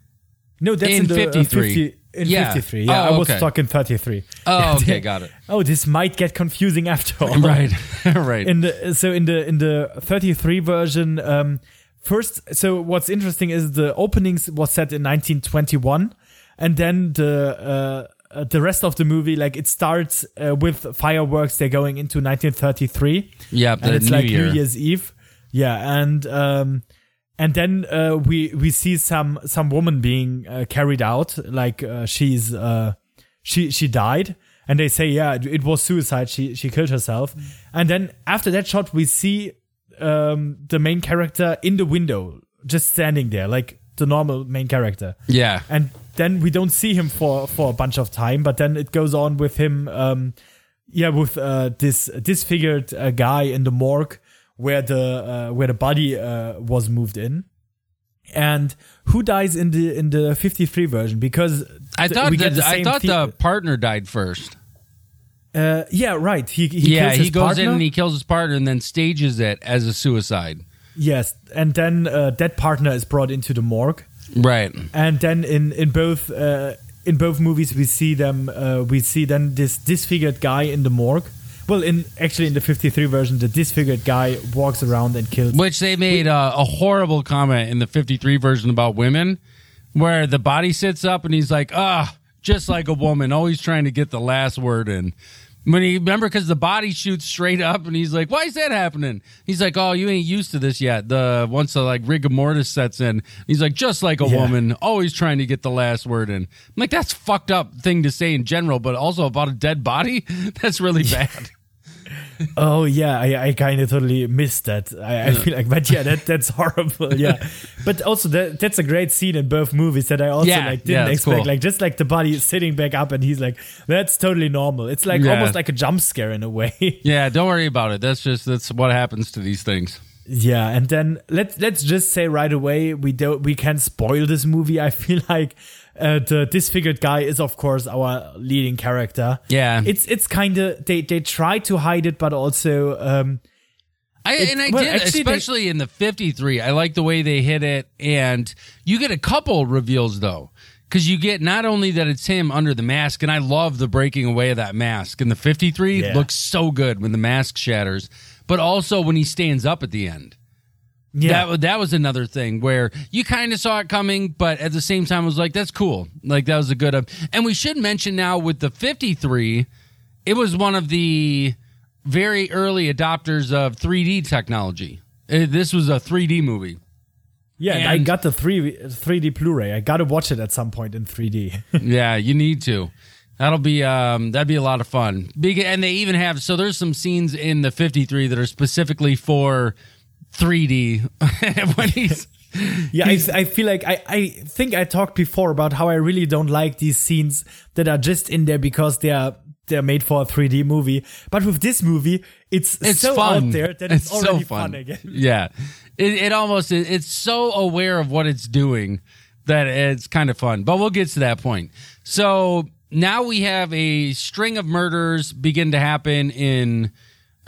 no that's in in, the, uh, fifty-three. fifty, in Yeah. fifty-three. Yeah, Oh, I was okay. talking thirty-three. Oh, okay, got it. Oh, this might get confusing after all. Right, right. In the so in the in the thirty-three version, um, first. So what's interesting is the openings was set in nineteen twenty-one, and then the uh, uh, the rest of the movie, like it starts uh, with fireworks. They're going into nineteen thirty-three. Yeah, and the it's New like Year. New Year's Eve. Yeah, and um, and then uh, we we see some some woman being uh, carried out, like uh, she's uh, she she died, and they say yeah it, it was suicide. She she killed herself, and then after that shot we see um, the main character in the window just standing there, like the normal main character. Yeah, And then we don't see him for, for a bunch of time, but then it goes on with him, um, yeah, with uh, this disfigured uh, guy in the morgue where the uh, where the body uh, was moved in. And who dies in the in the fifty-three version? Because I th- thought we get that, the I same thought the- the partner died first. uh, yeah, right. He, he yeah, kills he his goes partner. in and he kills his partner and then stages it as a suicide. Yes, and then uh, that partner is brought into the morgue. Right. And then in in both uh, in both movies we see them uh, we see then this disfigured guy in the morgue. Well, in actually in the fifty-three version, the disfigured guy walks around and kills. Which they made uh, a horrible comment in the fifty-three version about women, where the body sits up and he's like, ah, just like a woman, always trying to get the last word in. When he remember because the body shoots straight up and he's like, why is that happening? He's like, oh, you ain't used to this yet. The once the like rigor mortis sets in, he's like, just like a Yeah. woman, always trying to get the last word in. I'm like, that's fucked up thing to say in general, but also about a dead body. That's really bad. Oh yeah, I, I kind of totally missed that. I, I feel like, but yeah, that that's horrible. Yeah, but also that that's a great scene in both movies that I also Yeah, like yeah, didn't it's expect. cool. Like just like the body is sitting back up and he's like, that's totally normal. It's like Yeah. almost like a jump scare in a way. Yeah, don't worry about it. That's just that's what happens to these things. Yeah, and then let's let's just say right away we don't we can't spoil this movie. I feel like uh, the disfigured guy is of course our leading character. Yeah. it's it's kind of they they try to hide it, but also um I, It- and I well, did, actually, they- especially in the fifty-three. I like the way they hit it, and you get a couple reveals though, because you get not only that it's him under the mask, and I love the breaking away of that mask in the fifty-three. Yeah. Looks so good when the mask shatters, but also when he stands up at the end. yeah. That that was another thing where you kind of saw it coming, but at the same time, I was like, "That's cool." Like that was a good. Uh, and we should mention now with the fifty-three, it was one of the very early adopters of three D technology. Uh, This was a three D movie. Yeah, and I And- got the three three D Blu-ray. I gotta watch it at some point in three D. Yeah, you need to. That'll be um that'd be a lot of fun. Big, and they even have so there's some scenes in the fifty-three that are specifically for three D when he's yeah, I, I feel like I, I think I talked before about how I really don't like these scenes that are just in there because they are they're made for a three D movie. But with this movie, it's, it's so fun. out there that it's, so already fun. fun. again. Yeah, it, it almost it's so aware of what it's doing that it's kind of fun. But we'll get to that point. So now we have a string of murders begin to happen in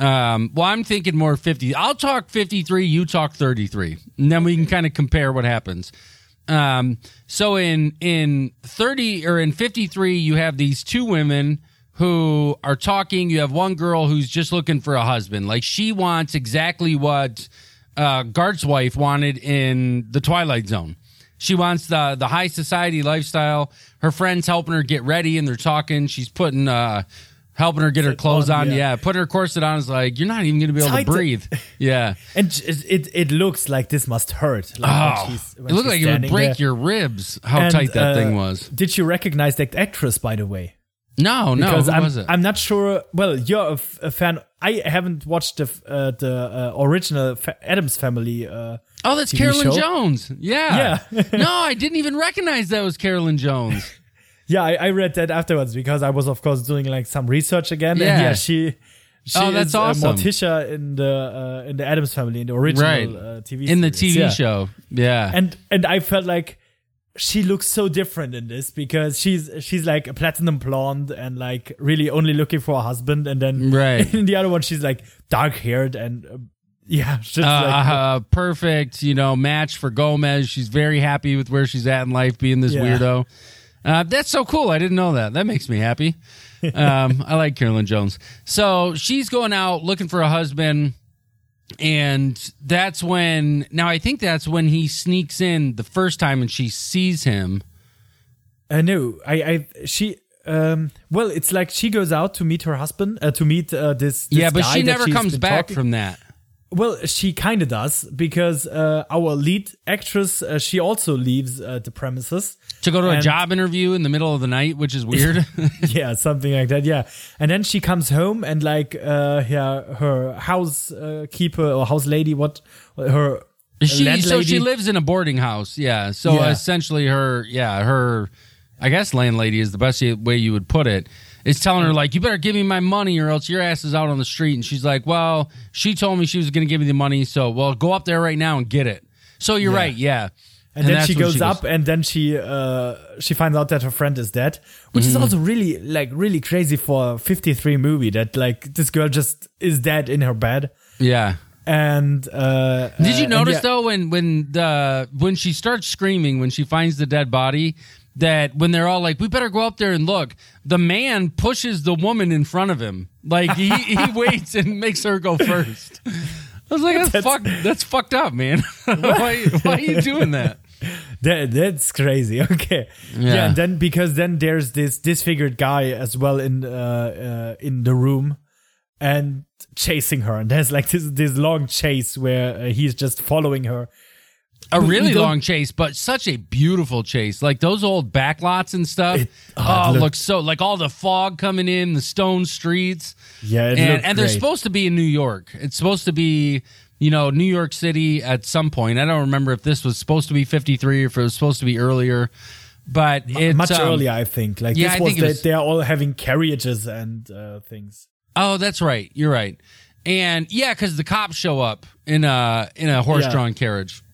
Um, well, I'm thinking more fifty. I'll talk fifty-three, you talk thirty-three. And then we can kind of compare what happens. Um, so in in thirty or in fifty-three, you have these two women who are talking. You have one girl who's just looking for a husband. Like, she wants exactly what uh, Gart's wife wanted in the Twilight Zone. She wants the the high society lifestyle. Her friend's helping her get ready, and they're talking. She's putting, uh, helping her get her clothes on. Yeah. yeah, put her corset on. Is like, you're not even going to be able Tight. to breathe. Yeah, and it, it it looks like this must hurt. Like oh, when she's, when it looked she's like it would break there. your ribs. How And, tight that uh, thing was. Did you recognize that actress, by the way? No, no. Because Who I'm, was it? I'm not sure. Well, you're a, f- a fan. I haven't watched the f- uh, the uh, original Fa- Addams Family. Uh, Oh, that's T V Carolyn show. Jones. Yeah. Yeah. No, I didn't even recognize that was Carolyn Jones. Yeah, I, I read that afterwards because I was, of course, doing like some research again. Yeah. And yeah, she. She Oh, that's is awesome. uh, Morticia in the uh, in the Addams Family in the original Right. uh, T V In the series. T V Yeah. show. Yeah. And and I felt like she looks so different in this because she's she's like a platinum blonde and like really only looking for a husband, and then Right. in the other one she's like dark haired and uh, yeah, just Uh, like uh, perfect, you know, match for Gomez. She's very happy with where she's at in life, being this Yeah. weirdo. Uh, that's so cool. I didn't know that. That makes me happy. Um, I like Carolyn Jones. So she's going out looking for a husband, and that's when. Now I think that's when he sneaks in the first time, and she sees him. I know. I, I she um well, it's like she goes out to meet her husband, uh, to meet uh, this, this Yeah, but guy she that never she's comes been back talking- from that. Well, she kind of does because uh, our lead actress, uh, she also leaves uh, the premises To go to a And- job interview in the middle of the night, which is weird. Yeah, something like that. Yeah, and then she comes home and like, uh, yeah, her housekeeper or house lady, what her She landlady. so she lives in a boarding house, yeah. So Yeah. essentially, her yeah her, I guess landlady is the best way you would put it. Is telling her like, you better give me my money or else your ass is out on the street. And she's like, well, she told me she was going to give me the money, so well, go up there right now and get it. So you're Yeah. right, yeah. And, then that's she when goes up, and then she uh, she finds out that her friend is dead, which Mm-hmm. is also really like really crazy for a fifty-three movie. That like this girl just is dead in her bed, Yeah. and uh, Did you uh, notice and yeah, though when when the when she starts screaming when she finds the dead body, that when they're all like, we better go up there and look, the man pushes the woman in front of him. Like he, he waits and makes her go first. I was like, that's, That's- fuck, that's fucked up, man. why, why are you doing that? that, that's crazy. Okay, Yeah. yeah. And then because then there's this disfigured guy as well in uh, uh, in the room and chasing her, and there's like this this long chase where uh, he's just following her. A really you don't- long chase, but such a beautiful chase. Like those old backlots and stuff. It- oh, oh, it it looked- looks so like all the fog coming in, the stone streets. Yeah, it and, looked and they're great. supposed to be in New York. It's supposed to be, you know, New York City at some point. I don't remember if this was supposed to be fifty-three or if it was supposed to be earlier, but it's much um, earlier, I think. Like yeah, this I was, think it that was- they're all having carriages and uh, things. Oh, that's right. You're right. And yeah, because the cops show up in a in a horse-drawn carriage.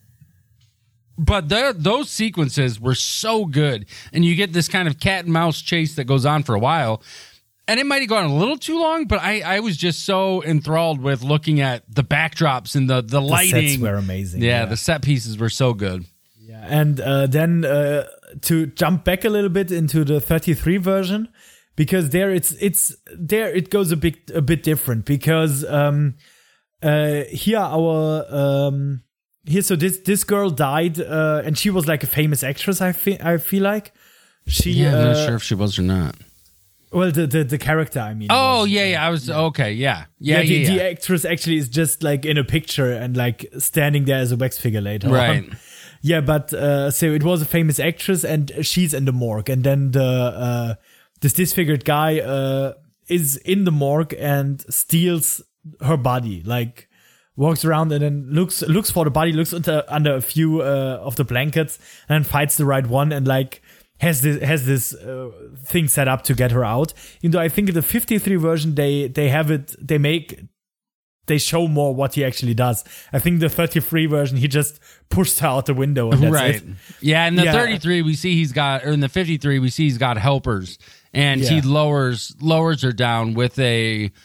But the, those sequences were so good, and you get this kind of cat and mouse chase that goes on for a while. And it might have gone a little too long, but I, I was just so enthralled with looking at the backdrops and the, the The lighting. sets were amazing. Yeah, the set pieces were so good. Yeah, and uh, then uh, to jump back a little bit into the thirty-three version, because there it's it's there it goes a bit a bit different because um, uh, here our um, here so this this girl died uh, and she was like a famous actress. I feel I feel like she. Yeah, I'm uh, not sure if she was or not. Well, the, the the character, I mean. Oh, was, yeah, yeah. I was, okay, yeah. Yeah, the, yeah, yeah. the actress actually is just like in a picture and like standing there as a wax figure later on. Right. Yeah, but uh, so it was a famous actress, and she's in the morgue, and then the uh, this disfigured guy uh, is in the morgue and steals her body, like walks around and then looks looks for the body, looks under under a few uh, of the blankets, and then fights the right one, and like has this has this uh, thing set up to get her out. Even though I think in the fifty-three version they they have it, they make. They show more what he actually does. I think the thirty-three version, he just pushed her out the window and that's Right. it. Yeah, in the Yeah. thirty-three we see he's got, or in the fifty-three we see he's got helpers, and he Yeah. lowers lowers her down with a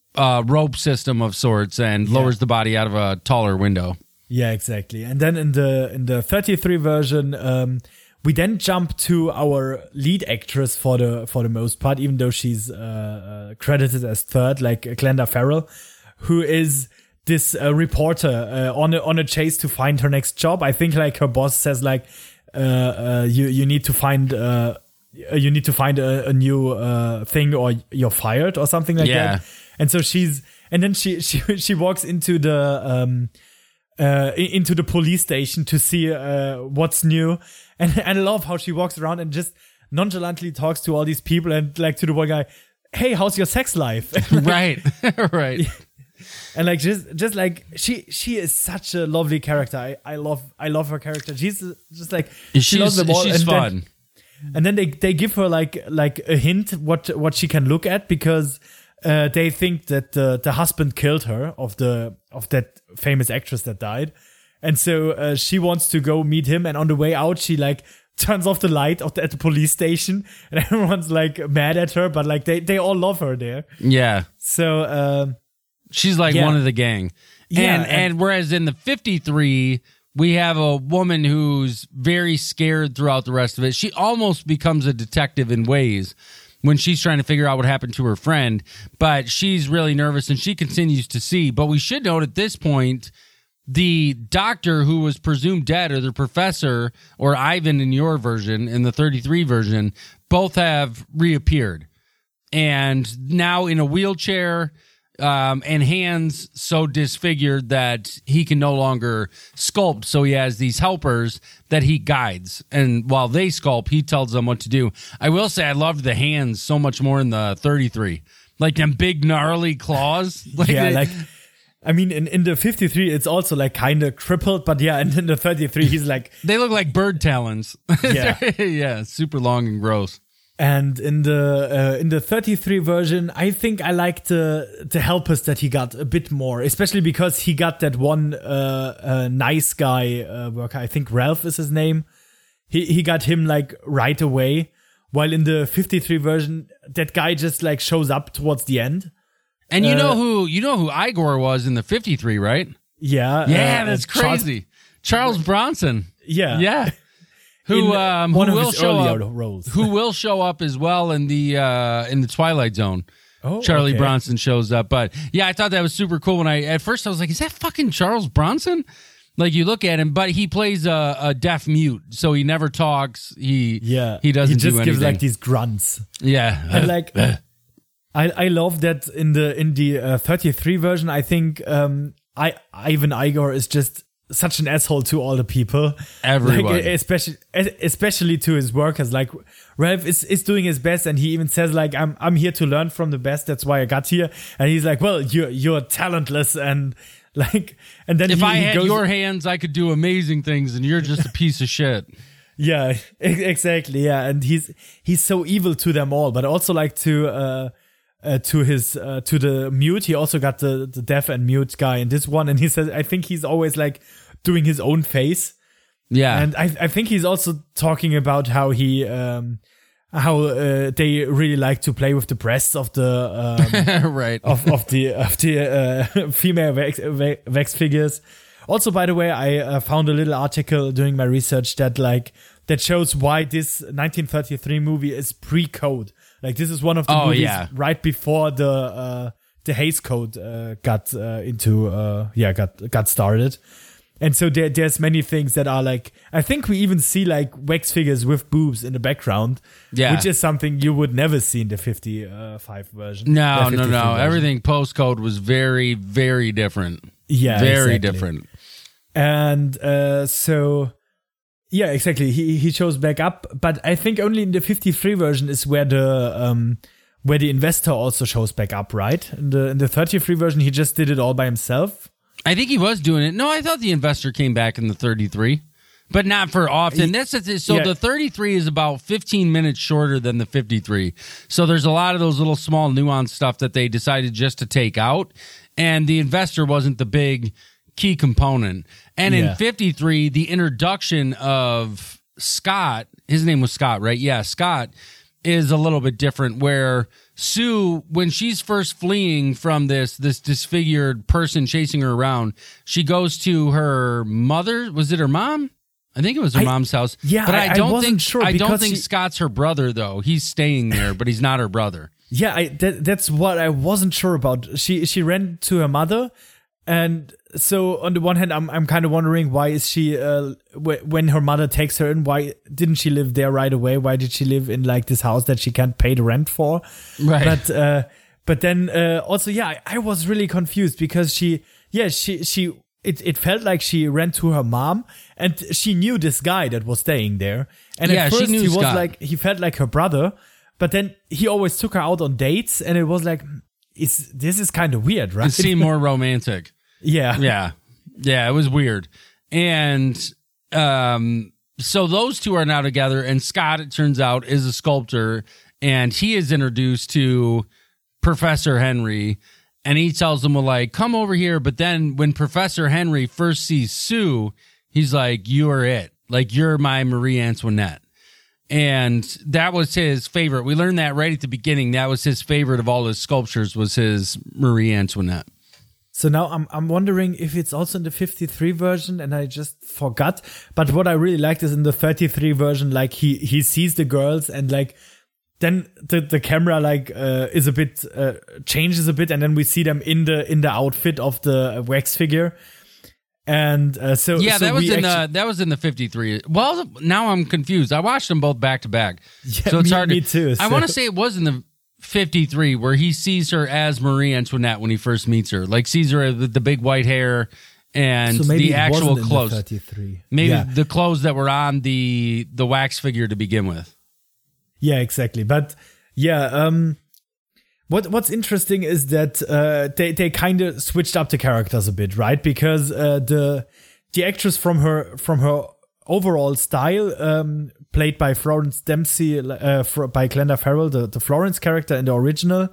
uh, rope system of sorts and Yeah. lowers the body out of a taller window. Yeah, exactly. And then in the in the thirty-three version, um, we then jump to our lead actress for the for the most part, even though she's uh, uh, credited as third, like Glenda Farrell, who is this uh, reporter uh, on a, on a chase to find her next job. I think like her boss says like uh, uh, you you need to find uh, you need to find a, a new uh, thing or you're fired or something like Yeah. that. And so she's and then she she she walks into the um, uh, i- into the police station to see uh, what's new. And, and I love how she walks around and just nonchalantly talks to all these people and like to the one guy, hey, how's your sex life? Right, right. And like just just like she she is such a lovely character. I, I love I love her character. She's just like she She's, loves them all. she's and fun. Then, and then they, they give her like like a hint what what she can look at because uh, they think that the the husband killed her of the of that famous actress that died. And so uh, she wants to go meet him, and on the way out, she like turns off the light at the, at the police station, and everyone's like mad at her, but like they, they all love her there. Yeah. So um, She's like Yeah. one of the gang. Yeah, and, and- and whereas in the fifty-three, we have a woman who's very scared throughout the rest of it. She almost becomes a detective in ways when she's trying to figure out what happened to her friend, but she's really nervous and she continues to see. But we should note at this point, the doctor who was presumed dead, or the professor, or Ivan in your version, in the thirty-three version, both have reappeared. And now in a wheelchair, um, and hands so disfigured that he can no longer sculpt. So he has these helpers that he guides. And while they sculpt, he tells them what to do. I will say I loved the hands so much more in the thirty-three. Like them big gnarly claws. Like yeah, they- like I mean, in, in the fifty-three, it's also like kind of crippled, but yeah, and in the thirty-three, he's like, They look like bird talons. Yeah. yeah, super long and gross. and in the uh, in the thirty-three version, I think I like the the helpers that he got a bit more, especially because he got that one uh, uh, nice guy uh, worker. I think Ralph is his name. He he got him like right away, while in the fifty-three version, that guy just like shows up towards the end. And you know Uh, who you know who Igor was in the fifty-three, right? Yeah, Yeah, uh, that's Charles- crazy. Charles Bronson. yeah, Yeah. Who In um one who of will his show earlier up roles. who will show up as well in the uh in the Twilight Zone. Oh, Charlie okay. Bronson shows up. But yeah, I thought that was super cool when I at first I was like, is that fucking Charles Bronson? Like you look at him, but he plays a, a deaf mute, so he never talks. He Yeah, he doesn't He just do gives anything. like these grunts. yeah. And like, I I love that in the in the uh, thirty-three version. I think um I Ivan Igor is just such an asshole to all the people, Everyone. like, especially especially to his workers. Like Ralph is is doing his best, and he even says like I'm I'm here to learn from the best. That's why I got here. And he's like, well, you're you're talentless and. Like, and then If he, I he had goes, your hands, I could do amazing things, and you're just a piece of shit. Yeah, e- exactly. Yeah, and he's he's so evil to them all, but also like to uh, uh to his uh, to the mute. He also got the the deaf and mute guy in this one, and he says I think he's always like doing his own face, Yeah. and I I think he's also talking about how he um how uh, they really like to play with the breasts of the um, right. of of the of the uh, female wax, wax figures. Also, by the way, I uh, found a little article doing my research that like that shows why this nineteen thirty-three movie is pre-code. Like this is one of the Oh, movies yeah. right before the uh, the Hays Code uh, got uh, into uh, yeah got got started. And so there, there's many things that are like, I think we even see like wax figures with boobs in the background, Yeah. which is something you would never see in the fifty-five version. No, the no, fifty-three no. version. Everything postcode was very, very different. Yeah, Very exactly. different. And uh, so, yeah, exactly. He he shows back up, but I think only in the fifty-three version is where the um where the investor also shows back up, right? In the in the thirty-three version, he just did it all by himself. I think he was doing it. No, I thought the investor came back in the thirty-three, but not for often. That's the th- so Yeah. the thirty-three is about fifteen minutes shorter than the fifty-three. So there's a lot of those little small nuanced stuff that they decided just to take out, and the investor wasn't the big key component. And in Yeah. fifty-three, the introduction of Scott, his name was Scott, right? Yeah, Scott is a little bit different, where Sue, when she's first fleeing from this this disfigured person chasing her around, she goes to her mother. Was it her mom? I think it was her I, mom's house. Yeah, but I, I don't wasn't think sure I don't think she, Scott's her brother though. He's staying there, but he's not her brother. Yeah, I, that, that's what I wasn't sure about. She she ran to her mother, and so on the one hand, I'm I'm kind of wondering why is she uh w- when her mother takes her in, why didn't she live there right away? Why did she live in like this house that she can't pay the rent for? Right. But uh, but then uh, also yeah, I, I was really confused because she yeah she she. It it felt like she ran to her mom, and she knew this guy that was staying there. And Yeah, at she first knew he was Scott. like he felt like her brother, but then he always took her out on dates, and it was like, is this is kind of weird, right? It seemed more romantic. yeah, Yeah. Yeah, it was weird. And um, so those two are now together, and Scott, it turns out, is a sculptor, and he is introduced to Professor Henry, and he tells them, well, like, come over here. But then when Professor Henry first sees Sue, he's like, you are it. Like, you're my Marie Antoinette. And that was his favorite. We learned that right at the beginning. That was his favorite of all his sculptures, was his Marie Antoinette. So now I'm I'm wondering if it's also in the fifty-three version, and I just forgot. But what I really liked is in the thirty-three version, like he he sees the girls, and like then the the camera like uh, is a bit uh, changes a bit, and then we see them in the in the outfit of the wax figure. And uh, so yeah, so that was we in actually, the that was in the fifty-three. Well, now I'm confused. I watched them both back to back, Yeah, so it's me- hard. me to, too, I so- want to say it was in the fifty-three where he sees her as Marie Antoinette when he first meets her, like sees her with the big white hair and so maybe the it actual wasn't in the clothes. thirty-three. Maybe Yeah. the clothes that were on the the wax figure to begin with. Yeah, exactly. But yeah, um, what what's interesting is that uh, they they kind of switched up the characters a bit, right? Because uh, the the actress from her from her overall style, um, played by Florence Dempsey, uh, for, by Glenda Farrell, the the Florence character in the original,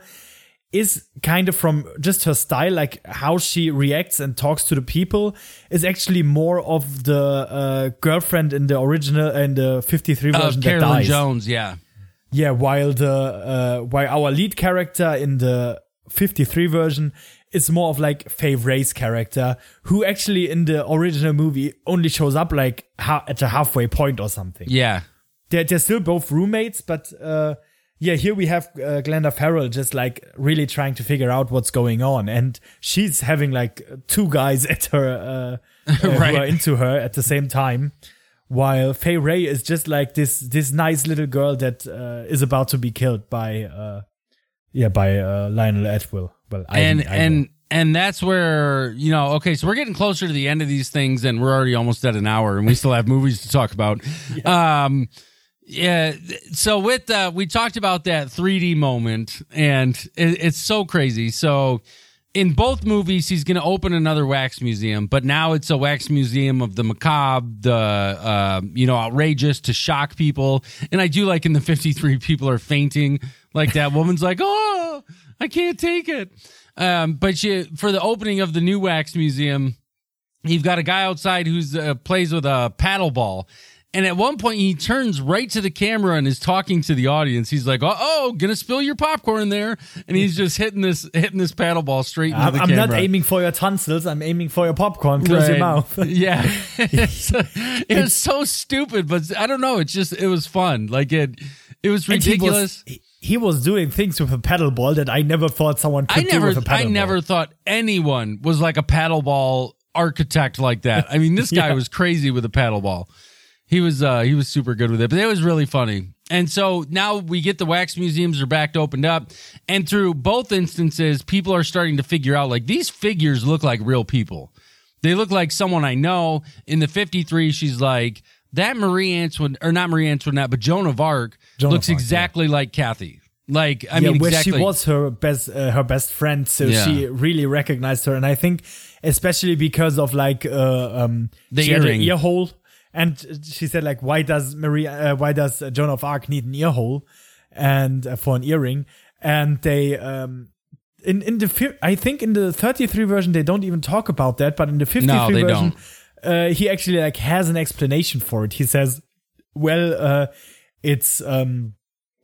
is kind of from just her style, like how she reacts and talks to the people, is actually more of the uh, girlfriend in the original and the fifty-three Of version that Carolyn dies. Jones, yeah. Yeah, while the uh, while our lead character in the fifty-three version is more of like Faye Ray's character, who actually in the original movie only shows up like ha- at a halfway point or something. Yeah. They're, they're still both roommates, but uh, yeah, here we have uh, Glenda Farrell just like really trying to figure out what's going on, and she's having like two guys at her uh, uh, Right. who are into her at the same time. While Faye Ray is just like this this nice little girl that uh, is about to be killed by uh, yeah by uh, Lionel Atwill. Well, I and I and and that's where, you know, okay, so we're getting closer to the end of these things, and we're already almost at an hour, and we still have movies to talk about. Yeah. Um, yeah. So with uh, we talked about that three D moment, and it, it's so crazy. So in both movies, he's going to open another wax museum, but now it's a wax museum of the macabre, the uh, you know, outrageous, to shock people. And I do like in the fifty-three, people are fainting, like that woman's like, oh, I can't take it. Um, but you, for the opening of the new wax museum, you've got a guy outside who's uh, plays with a paddle ball. And at one point, he turns right to the camera and is talking to the audience. He's like, "Oh, gonna spill your popcorn there," and he's just hitting this hitting this paddle ball straight into I'm, the I'm camera. not aiming for your tonsils. I'm aiming for your popcorn. Close your Right. mouth. Yeah, it's, it was so stupid, but I don't know. It's just it was fun. Like it, it was And he was- ridiculous. He, he was doing things with a paddle ball that I never thought someone could I never, do with a I paddle never ball. thought anyone was like a paddle ball architect like that. I mean, this guy Yeah. was crazy with a paddle ball. He was, uh, he was super good with it, but it was really funny. And so now we get the wax museums are back to opened up, and through both instances, people are starting to figure out like these figures look like real people. They look like someone I know. In the fifty-three, she's like, that Marie Antoinette, or not Marie Antoinette, but Joan of Arc Joan of looks Arc, exactly like Kathy. Like, I yeah, mean, where exactly. she was her best uh, her best friend, so Yeah. she really recognized her, and I think especially because of like uh, um The she had an earring. ear hole, and she said like, why does Maria uh, why does uh, Joan of Arc need an ear hole and uh, for an earring? And they um in in the fi- I think in the thirty-three version they don't even talk about that, but in the fifty-three No, they version uh, he actually like has an explanation for it. He says, well, uh, it's um.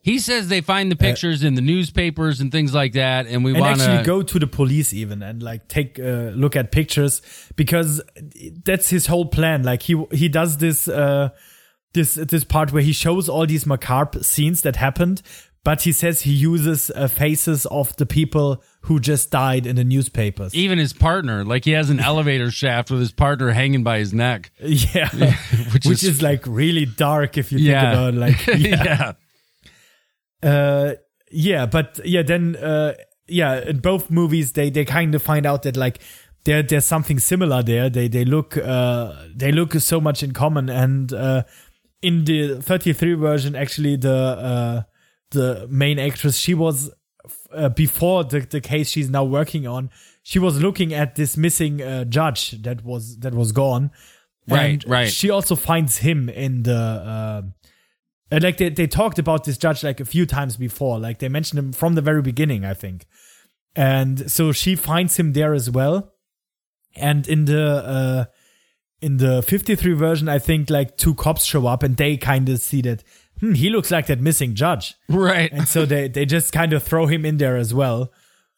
He says they find the pictures uh, in the newspapers and things like that, and we want to actually go to the police even and like take a look at pictures, because that's his whole plan. Like he he does this uh, this this part where he shows all these macabre scenes that happened, but he says he uses uh, faces of the people who just died in the newspapers. Even his partner, like he has an elevator shaft with his partner hanging by his neck. Yeah, which, which is, is like really dark if you yeah. think about it. Like yeah. yeah. Uh, yeah, but yeah, then uh, yeah, in both movies they, they kind of find out that like there there's something similar there. They they look uh they look so much in common, and uh, in the thirty-three version, actually the uh the main actress, she was uh, before the the case she's now working on, she was looking at this missing uh, judge that was that was gone. Right, and right. She also finds him in the. Uh, And like they, they talked about this judge like a few times before. Like they mentioned him from the very beginning, I think. And so she finds him there as well. And in the uh, in the fifty-three version, I think like two cops show up and they kind of see that hmm, he looks like that missing judge, right? And so they they just kind of throw him in there as well.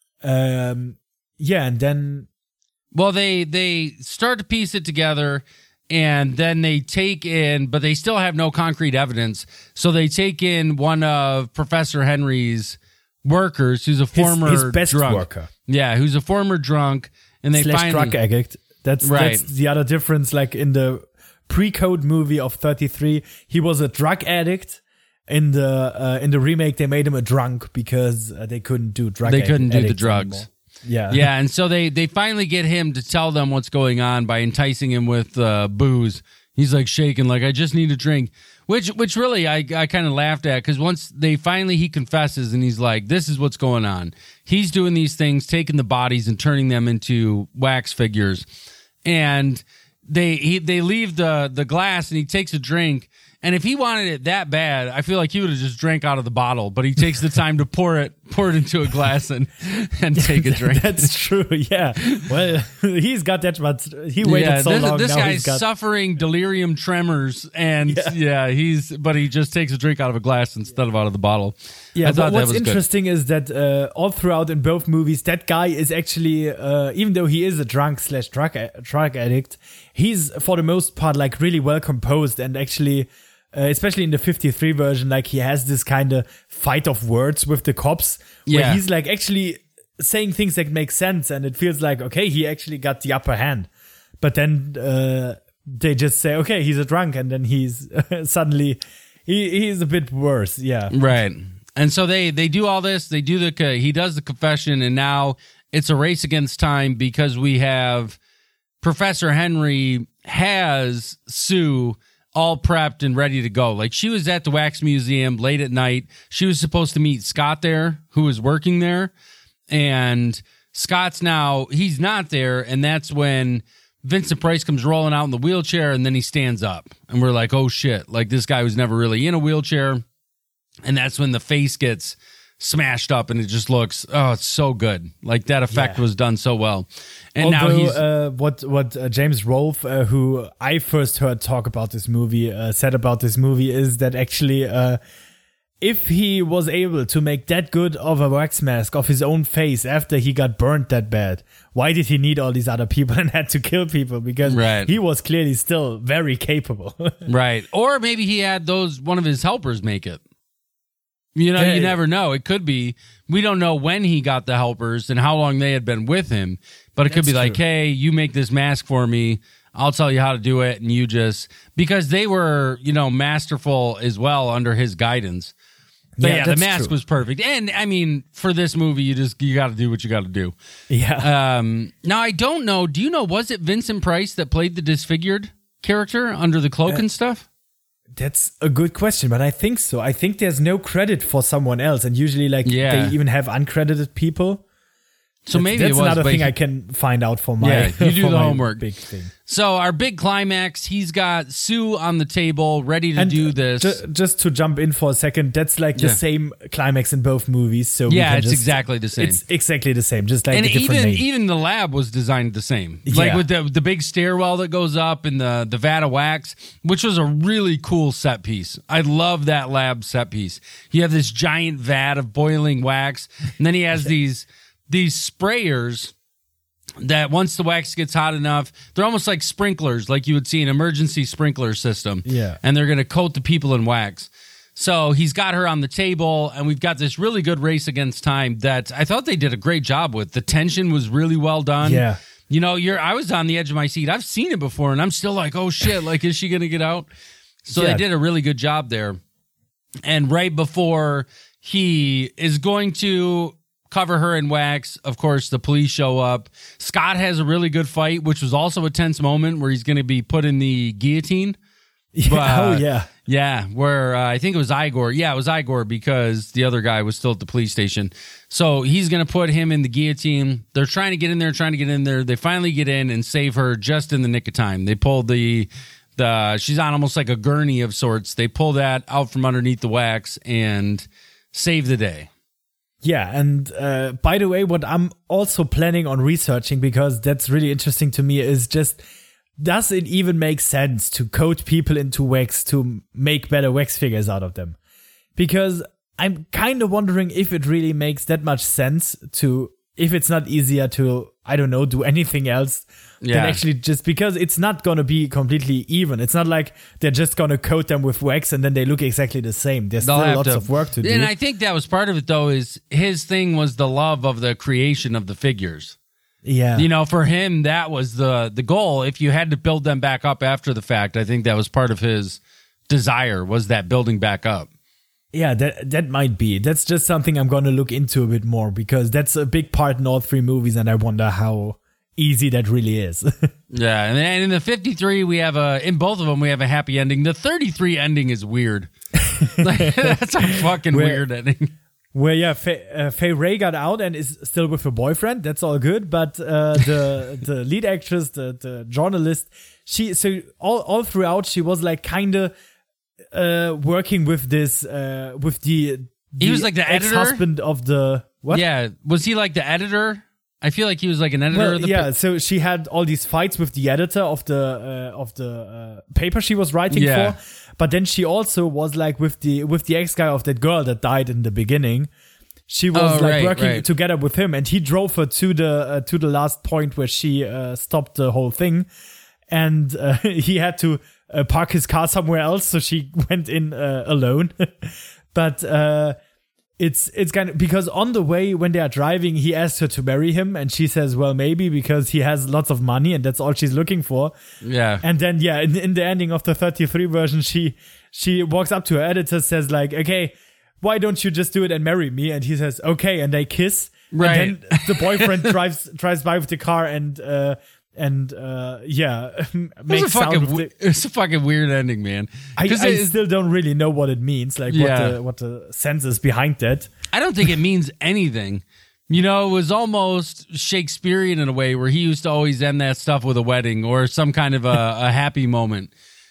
Um, yeah, and then well, they they start to piece it together. And then they take in, but they still have no concrete evidence. So they take in one of Professor Henry's workers, who's a former his, his best drunk. worker. Yeah, who's a former drunk, and they Slash finally drug addict. That's right. That's the other difference. Like in the pre-code movie of thirty-three, he was a drug addict. In the uh, in the remake, they made him a drunk because uh, they couldn't do drug. They couldn't do the addicts drugs. Anymore. Yeah. Yeah. And so they, they finally get him to tell them what's going on by enticing him with uh, booze. He's like shaking, like, I just need a drink, which, which really I, I kind of laughed at, because once they finally, he confesses and he's like, this is what's going on. He's doing these things, taking the bodies and turning them into wax figures. And they, he, they leave the, the glass and he takes a drink. And if he wanted it that bad, I feel like he would have just drank out of the bottle. But he takes the time to pour it, pour it into a glass and and take a drink. That's true. Yeah. Well, he's got that much. He waited yeah, so this, long. This now guy's he's got... suffering delirium tremors, and yeah. yeah, he's but he just takes a drink out of a glass instead of out of the bottle. Yeah. I thought but what's that was interesting good. is that uh, all throughout in both movies, that guy is actually, uh, even though he is a drunk slash drug drug addict, he's for the most part like really well composed and actually. Uh, especially in the fifty-three version, like he has this kind of fight of words with the cops where yeah. he's like actually saying things that make sense, and it feels like, okay, he actually got the upper hand. But then uh, they just say, okay, he's a drunk, and then he's suddenly he he's a bit worse. Yeah, right. And so they they do all this. They do the he does the confession, and now it's a race against time because we have Professor Henry has Sue all prepped and ready to go. Like, she was at the Wax Museum late at night. She was supposed to meet Scott there, who was working there. And Scott's now, he's not there. And that's when Vincent Price comes rolling out in the wheelchair, and then he stands up. And we're like, oh shit. Like, this guy was never really in a wheelchair. And that's when the face gets smashed up, and it just looks, oh, it's so good. Like, that effect yeah. was done so well. And Although, now he's uh, what what uh, James Rolfe, uh, who I first heard talk about this movie, uh, said about this movie is that actually, uh, if he was able to make that good of a wax mask of his own face after he got burnt that bad, why did he need all these other people and had to kill people? Because right. he was clearly still very capable. Right. Or maybe he had those one of his helpers make it. You know, you never know. It could be. We don't know when he got the helpers and how long they had been with him. But it could That's be like, true. hey, you make this mask for me. I'll tell you how to do it. And you just, because they were, you know, masterful as well under his guidance. But yeah, yeah the mask true. was perfect. And I mean, for this movie, you just, you got to do what you got to do. Yeah. Um, now, I don't know. Do you know, was it Vincent Price that played the disfigured character under the cloak uh, and stuff? That's a good question, but I think so. I think there's no credit for someone else. And usually, like, yeah. they even have uncredited people. So that's, maybe that's it was, another but thing he- I can find out for my. Yeah, you do for the my homework. Big thing. So our big climax, he's got Sue on the table, ready to And do this. ju- just to jump in for a second, that's like the Yeah. same climax in both movies. So we Yeah, can it's just- exactly the same. It's exactly the same, just like and a different even name. even the lab was designed the same, like Yeah. with the the big stairwell that goes up and the the vat of wax, which was a really cool set piece. I love that lab set piece. You have this giant vat of boiling wax, and then he has these these sprayers that once the wax gets hot enough, they're almost like sprinklers, like you would see an emergency sprinkler system. Yeah. And they're going to coat the people in wax. So he's got her on the table, and we've got this really good race against time that I thought they did a great job with. The tension was really well done. Yeah. You know, you're I was on the edge of my seat. I've seen it before, and I'm still like, oh shit, like, is she going to get out? So Yeah. they did a really good job there. And right before he is going to cover her in wax, of course, the police show up. Scott has a really good fight, which was also a tense moment where he's going to be put in the guillotine. Yeah, But, oh yeah. Yeah, where uh, I think it was Igor. Yeah, it was Igor because the other guy was still at the police station. So he's going to put him in the guillotine. They're trying to get in there, trying to get in there. They finally get in and save her just in the nick of time. They pulled the, the she's on almost like a gurney of sorts. They pull that out from underneath the wax and save the day. Yeah, and uh, by the way, what I'm also planning on researching, because that's really interesting to me, is just, does it even make sense to coat people into wax to make better wax figures out of them? Because I'm kind of wondering if it really makes that much sense to, if it's not easier to, I don't know, do anything else Yeah. than actually just, because it's not going to be completely even. It's not like they're just going to coat them with wax and then they look exactly the same. There's They'll still have lots to- of work to do. And I think that was part of it, though, is his thing was the love of the creation of the figures. yeah. You know, for him, that was the the goal. If you had to build them back up after the fact, I think that was part of his desire, was that building back up. Yeah, that that might be. That's just something I'm going to look into a bit more, because that's a big part in all three movies, and I wonder how easy that really is. Yeah, and then in the fifty-three, we have a, in both of them, we have a happy ending. The thirty-three ending is weird. Like, that's a fucking Where- weird ending. Where yeah, Faye, uh, Faye Ray got out and is still with her boyfriend. That's all good. But uh, the the lead actress, the the journalist, she so all all throughout she was like kind of uh, working with this uh, with the, the He was like the editor? ex-husband of the what? Yeah, was he like the editor? I feel like he was like an editor Well, of the yeah, so she had all these fights with the editor of the uh, of the uh, paper she was writing Yeah. for, but then she also was like with the with the ex guy of that girl that died in the beginning. She was Oh, like right, working right. together with him, and he drove her to the uh, to the last point where she uh, stopped the whole thing, and uh, he had to uh, park his car somewhere else, so she went in uh, alone. But uh, it's it's kind of, because on the way when they are driving, he asks her to marry him, and she says, "Well, maybe," because he has lots of money, and that's all she's looking for. Yeah. And then yeah, in, in the ending of the thirty-three version, she she walks up to her editor, says like, "Okay, why don't you just do it and marry me?" And he says, "Okay," and they kiss. Right. And then the boyfriend drives drives by with the car and uh and uh yeah It makes was a sound fucking, with we- the, it's a fucking weird ending, man. I, 'Cause I it- still don't really know what it means, like Yeah. what the what the sense is behind that. I don't think it means anything. You know, it was almost Shakespearean in a way, where he used to always end that stuff with a wedding or some kind of a, a happy moment.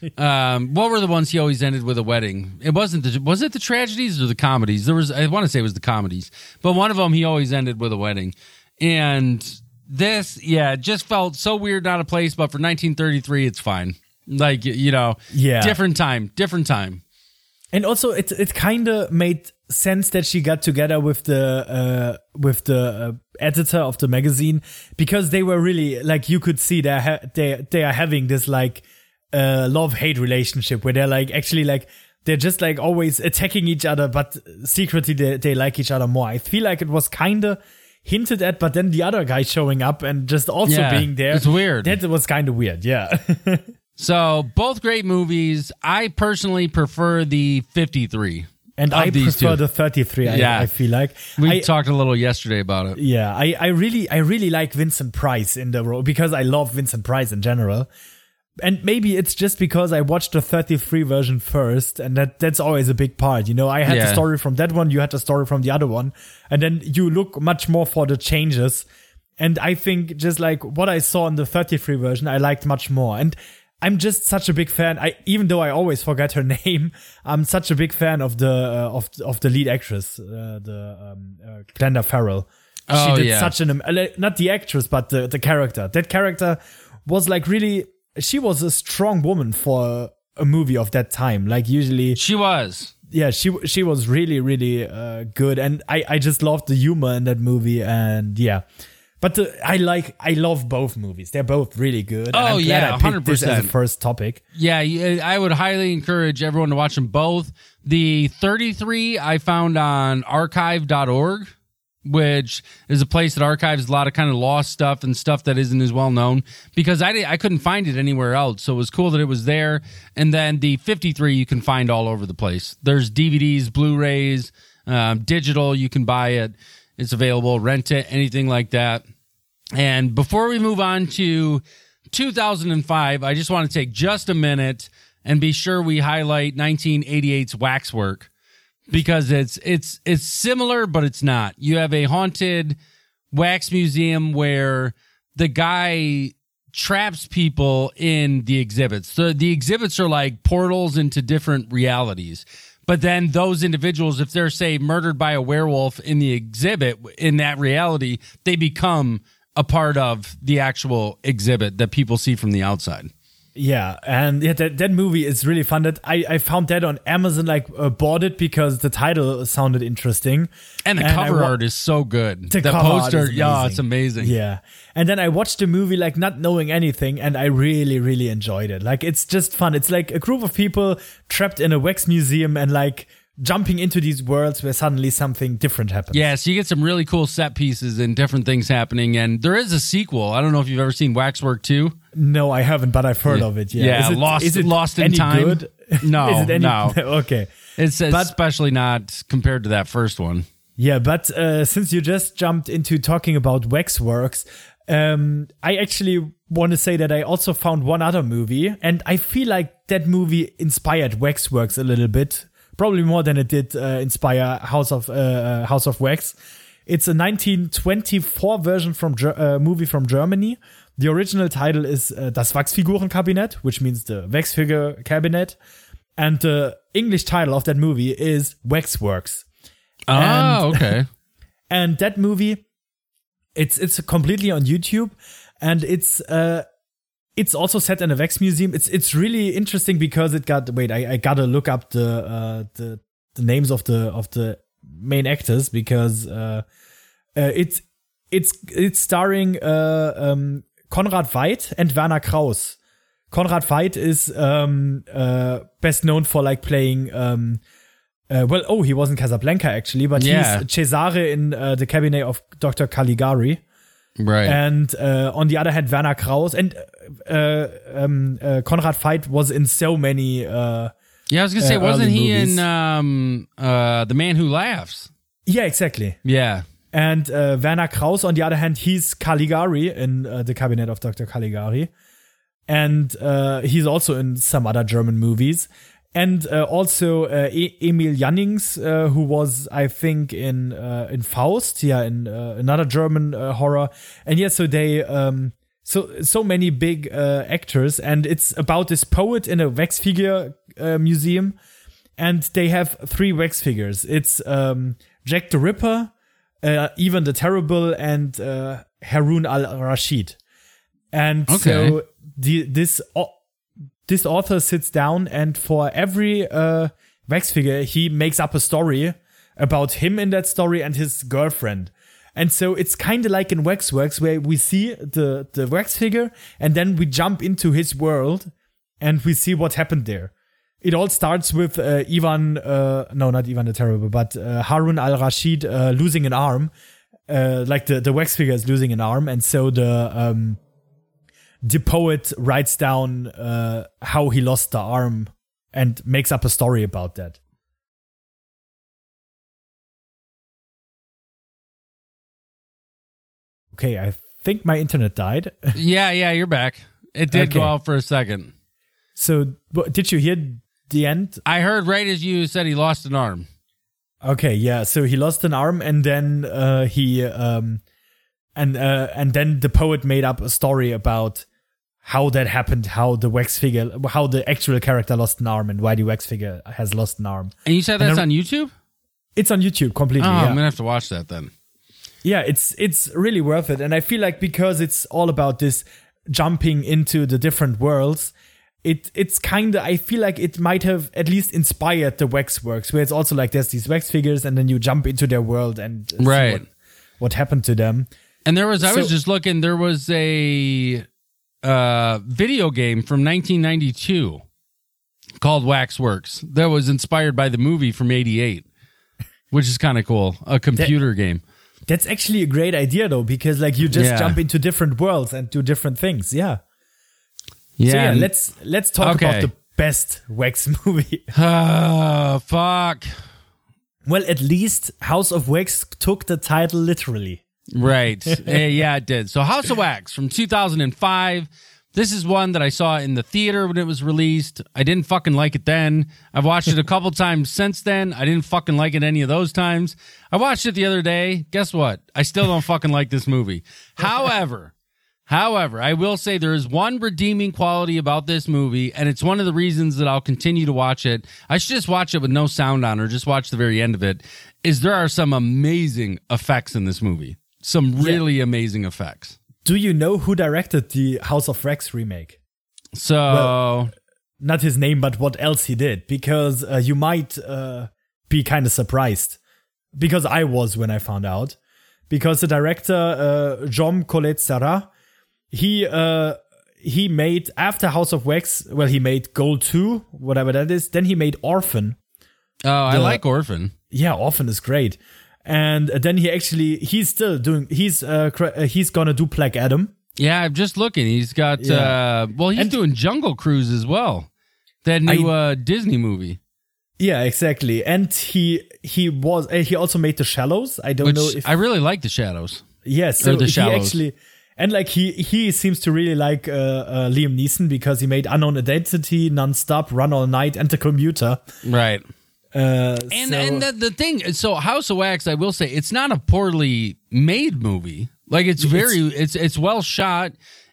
Um, what were the ones he always ended with a wedding? It wasn't the, was it the tragedies or the comedies? There was, I want to say it was the comedies, but one of them he always ended with a wedding. And this, yeah, it just felt so weird, out of place. But for nineteen thirty-three, it's fine. Like, you know, Yeah. different time, different time. And also, it it kind of made sense that she got together with the uh, with the uh, editor of the magazine, because they were really like, you could see they ha- they they are having this like uh, love hate relationship where they're like actually like they're just like always attacking each other, but secretly they they like each other more. I feel like it was kind of hinted at, but then the other guy showing up and just also Yeah, being there, it's weird. That was kind of weird, yeah. So both great movies. I personally prefer the fifty-three. And of I these prefer two. the thirty-three. I, Yeah. I feel like We I, talked a little yesterday about it. Yeah, I, I really I really like Vincent Price in the role, because I love Vincent Price in general. And maybe it's just because I watched the thirty-three version first, and that that's always a big part. You know, I had Yeah. the story from that one, you had the story from the other one, and then you look much more for the changes And I think just like what I saw in the thirty-three version, I liked much more. And I'm just such a big fan. I even though I always forget her name, I'm such a big fan of the uh, of of the lead actress, uh, the um, uh, Glenda Farrell. Oh, she did yeah. such an uh, not the actress, but the the character. That character was like really. She was a strong woman for a movie of that time. Like usually, She was. yeah, she she was really really uh, good, and I I just loved the humor in that movie, and yeah. But the, I like, I love both movies. They're both really good. and Oh, I'm glad yeah, I picked one hundred percent. this as a first topic. Yeah, y- I would highly encourage everyone to watch them both. The thirty-three I found on archive dot org, which is a place that archives a lot of kind of lost stuff and stuff that isn't as well known, because I, di- I couldn't find it anywhere else. So it was cool that it was there. And then the fifty-three you can find all over the place. There's D V Ds, Blu-rays, um, digital. You can buy it. It's available. Rent it, anything like that. And before we move on to two thousand five, I just want to take just a minute and be sure we highlight nineteen eighty-eight's Waxwork, because it's it's it's similar, but it's not. You have a haunted wax museum where the guy traps people in the exhibits. So the exhibits are like portals into different realities. But then those individuals, if they're, say, murdered by a werewolf in the exhibit, in that reality, they become a part of the actual exhibit that people see from the outside. Yeah, and yeah, that, that movie is really fun. That I, I found that on Amazon, like uh, bought it because the title sounded interesting. And the And cover I wa- art is so good. The The cover art poster, is yeah, amazing. it's amazing. Yeah. And then I watched the movie like not knowing anything, and I really, really enjoyed it. Like it's just fun. It's like a group of people trapped in a wax museum and like jumping into these worlds where suddenly something different happens. Yeah, so you get some really cool set pieces and different things happening. And there is a sequel. I don't know if you've ever seen Waxwork two. No, I haven't, but I've heard of it. Yeah, Yeah, Is it, Lost- is it Lost in any Time? Good? No, is it any, no. Okay. It's But- especially not compared to that first one. Yeah, but uh, since you just jumped into talking about Waxworks, um, I actually want to say that I also found one other movie, and I feel like that movie inspired Waxworks a little bit, probably more than it did uh, inspire House of uh, House of Wax. It's a nineteen twenty-four version from Ger- uh, movie from Germany. The original title is uh, Das Wachsfigurenkabinett, which means the Waxfigure Cabinet, and the English title of that movie is Waxworks. Oh, And- okay. And that movie, it's it's completely on YouTube, and it's uh it's also set in a wax museum. It's it's really interesting because it got wait I, I gotta look up the uh the the names of the of the main actors, because uh, uh it's it's it's starring uh um Konrad Veidt and Werner Kraus. Konrad Veidt is um uh best known for like playing um Uh, well, oh, he was in Casablanca actually, but Yeah. he's Cesare in uh, the Cabinet of Doctor Caligari. Right. And uh, on the other hand, Werner Kraus and uh, um, uh, Konrad Veidt was in so many. Uh, yeah, I was going to say, uh, wasn't early he movies. in um, uh, The Man Who Laughs? yeah, exactly. Yeah. And uh, Werner Kraus, on the other hand, he's Caligari in uh, the Cabinet of Doctor Caligari. And uh, he's also in some other German movies. And uh, also uh, e- Emil Jannings, uh, who was, I think, in uh, in Faust, yeah, in uh, another German uh, horror. And yeah, so they, um, so so many big uh, actors, and it's about this poet in a wax figure uh, museum, and they have three wax figures. It's um, Jack the Ripper, uh, Ivan the Terrible, and uh, Harun al-Rashid. And Okay. so the this. O- This author sits down, and for every uh, wax figure, he makes up a story about him in that story and his girlfriend. And so it's kind of like in Waxworks, where we see the, the wax figure, and then we jump into his world, and we see what happened there. It all starts with uh, Ivan, uh, no, not Ivan the Terrible, but uh, Harun al-Rashid uh, losing an arm. Uh, like the, the wax figure is losing an arm, and so the... Um, The poet writes down uh, how he lost the arm and makes up a story about that. Okay, I think my internet died. Yeah, yeah, you're back. It did Okay. go out for a second. So, w- did you hear the end? I heard right as you said he lost an arm. Okay, yeah. So he lost an arm, and then uh, he um, and uh, and then the poet made up a story about how that happened, how the wax figure, how the actual character lost an arm, and why the wax figure has lost an arm. And you said that's on YouTube? It's on YouTube completely. Oh, yeah. I'm gonna have to watch that then. Yeah, it's it's really worth it, and I feel like because it's all about this jumping into the different worlds, it it's kind of, I feel like it might have at least inspired the Waxworks, where it's also like there's these wax figures, and then you jump into their world and see right what, what happened to them. And there was, I So- was just looking, there was a uh, video game from nineteen ninety-two called Waxworks that was inspired by the movie from eighty-eight, which is kind of cool. A computer That- game. That's actually a great idea though, because like you just Yeah. jump into different worlds and do different things. Yeah. Yeah. So yeah, and- let's let's talk Okay. about the best Wax movie. Oh, fuck. Well, at least House of Wax took the title literally. Right. Eh, yeah, it did. So House of Wax from two thousand five. This is one that I saw in the theater when it was released. I didn't fucking like it then. I've watched it a couple times since then. I didn't fucking like it any of those times. I watched it the other day. Guess what? I still don't fucking like this movie. However, however, I will say there is one redeeming quality about this movie, and it's one of the reasons that I'll continue to watch it. I should just watch it with no sound on or just watch the very end of it, is there are some amazing effects in this movie. Some really amazing effects. Do you know who directed the House of Wax remake? So, Well, Not his name, but what else he did, because uh, you might uh, be kind of surprised, because I was when I found out, because the director uh, Jean Colette Serra, he uh, he made after House of Wax, well, he made Goal two, whatever that is. Then he made Orphan. oh, I the- like Orphan. Yeah, Orphan is great. And then he actually he's still doing he's uh cra- uh, he's gonna do Black Adam. Yeah, I'm just looking. He's got, Yeah. uh, well, he's And- doing Jungle Cruise as well. That new I- uh, Disney movie. Yeah, exactly. And he he was uh, he also made The Shallows. I don't Which know if I really like The Shadows. yes, so or The he Shallows. actually and like he he seems to really like uh, uh, Liam Neeson, because he made Unknown Identity, Nonstop, Run All Night, and The Commuter. Right. Uh, And so- and the, the thing, so House of Wax, I will say, it's not a poorly made movie. Like it's very, it's it's well shot.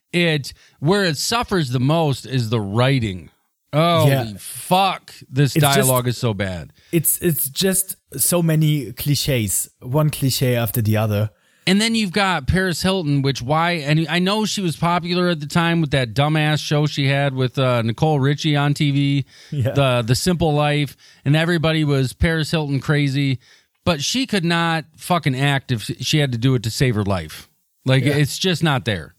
It where it suffers the most is the writing. Oh Yeah. fuck! This It's just- dialogue is so bad. it's it's just so many cliches, one cliche after the other. And then you've got Paris Hilton, which why? And I know she was popular at the time with that dumbass show she had with uh, Nicole Richie on T V, Yeah. the The Simple Life, and everybody was Paris Hilton crazy. But she could not fucking act if she had to do it to save her life. Like it's just not there,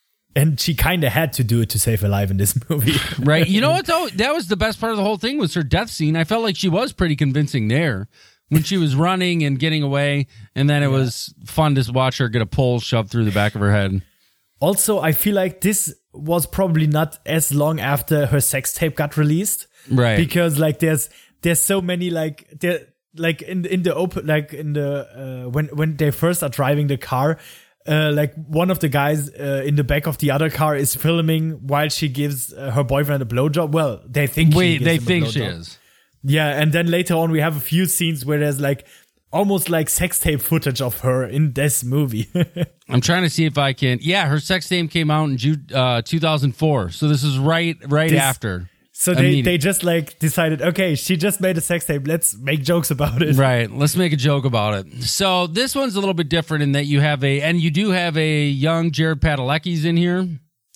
And she kind of had to do it to save her life in this movie. right? You know what though? That was the best part of the whole thing was her death scene. I felt like she was pretty convincing there. When she was running and getting away, and then it was fun to watch her get a pole shoved through the back of her head. Also, I feel like this was probably not as long after her sex tape got released, Right. because like there's there's so many like there like in in the open like in the uh, when when they first are driving the car. Uh, like one of the guys uh, in the back of the other car is filming while she gives uh, her boyfriend a blowjob. Well, they think she Wait, gives they him a think she blowjob. is. Yeah, and then later on we have a few scenes where there's like almost like sex tape footage of her in this movie. I'm trying to see if I can. Yeah, her sex tape came out in June uh, two thousand four. So this is right right This- after. So they, Immediate- they just like decided, okay, she just made a sex tape. Let's make jokes about it. Right. Let's make a joke about it. So this one's a little bit different in that you have a, and you do have a young Jared Padalecki's in here.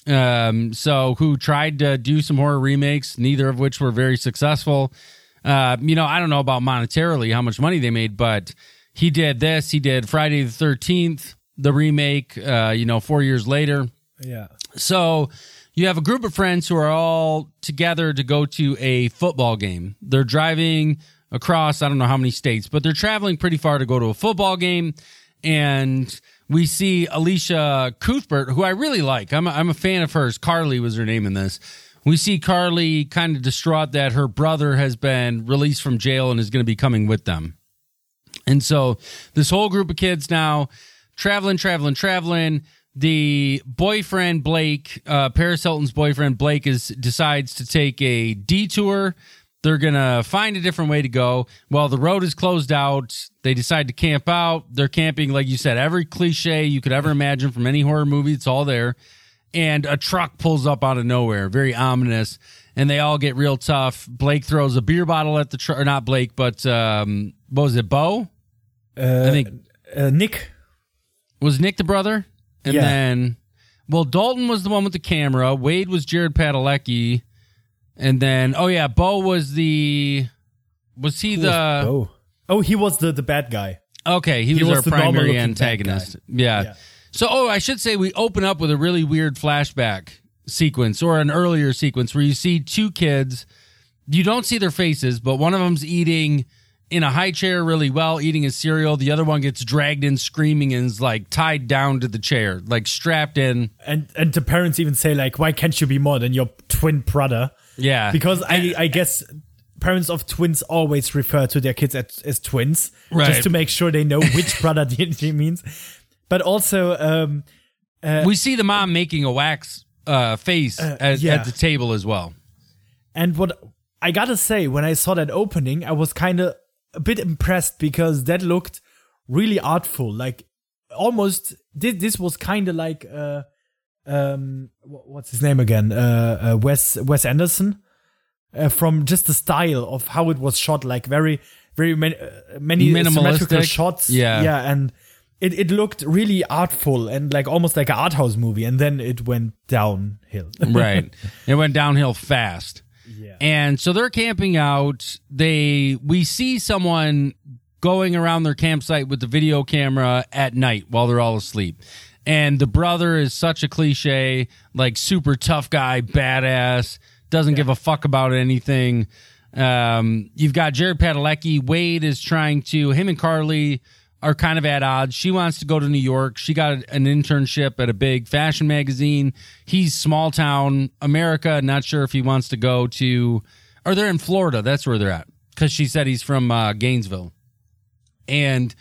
Um, so who tried to do some horror remakes, neither of which were very successful. Uh, you know, I don't know about monetarily how much money they made, but he did this. He did Friday the thirteenth, the remake, uh, you know, four years later. Yeah. So you have a group of friends who are all together to go to a football game. They're driving across, I don't know how many states, but they're traveling pretty far to go to a football game. And we see Alicia Cuthbert, who I really like. I'm a, I'm a fan of hers. Carly was her name in this. We see Carly kind of distraught that her brother has been released from jail and is going to be coming with them. And so this whole group of kids now traveling, traveling, traveling. The boyfriend, Blake, uh, Paris Hilton's boyfriend, Blake, is decides to take a detour They're going to find a different way to go. Well, the road is closed out. They decide to camp out. They're camping, like you said, every cliche you could ever imagine from any horror movie. It's all there. And a truck pulls up out of nowhere, very ominous. And they all get real tough. Blake throws a beer bottle at the truck. Or not Blake, but um, what was it, Bo? Uh, I think uh, Nick. Was Nick the brother? And Yeah. then, well, Dalton was the one with the camera. Wade was Jared Padalecki. And then, oh yeah, Bo was the, was he Who the, was Bo? Oh, he was the, the bad guy. okay, he, He was, was our the primary normal-looking antagonist. bad Yeah. Yeah. So, oh, I should say we open up with a really weird flashback sequence or an earlier sequence where you see two kids. You don't see their faces, but one of them's eating in a high chair really well, eating his cereal. The other one gets dragged in screaming and is like tied down to the chair, like strapped in. And and the parents even say like, why can't you be more than your twin brother? Yeah. Because I I guess parents of twins always refer to their kids as, as twins, Right. just to make sure they know which brother he means. But also, um, we see the mom making a wax uh, face Uh, at, yeah. at the table as well. and what I gotta say, when I saw that opening, I was kind of a bit impressed because that looked really artful. Like almost this this was kind of like uh um wh- what's his name again? Uh, uh Wes Wes Anderson. Uh, from just the style of how it was shot, like very very many uh, many symmetrical Minimalistic. shots. Yeah. yeah, and it it looked really artful and like almost like an art house movie. And then it went downhill. Right. It went downhill fast. Yeah. And so they're camping out. They we see someone going around their campsite with the video camera at night while they're all asleep. And the brother is such a cliche, like super tough guy, badass, doesn't give a fuck about anything. Um, you've got Jared Padalecki. Wade is trying to, him and Carly are kind of at odds. She wants to go to New York. She got an internship at a big fashion magazine. He's small town America. Not sure if he wants to go to, or they're in Florida. That's where they're at. Because she said he's from uh, Gainesville. And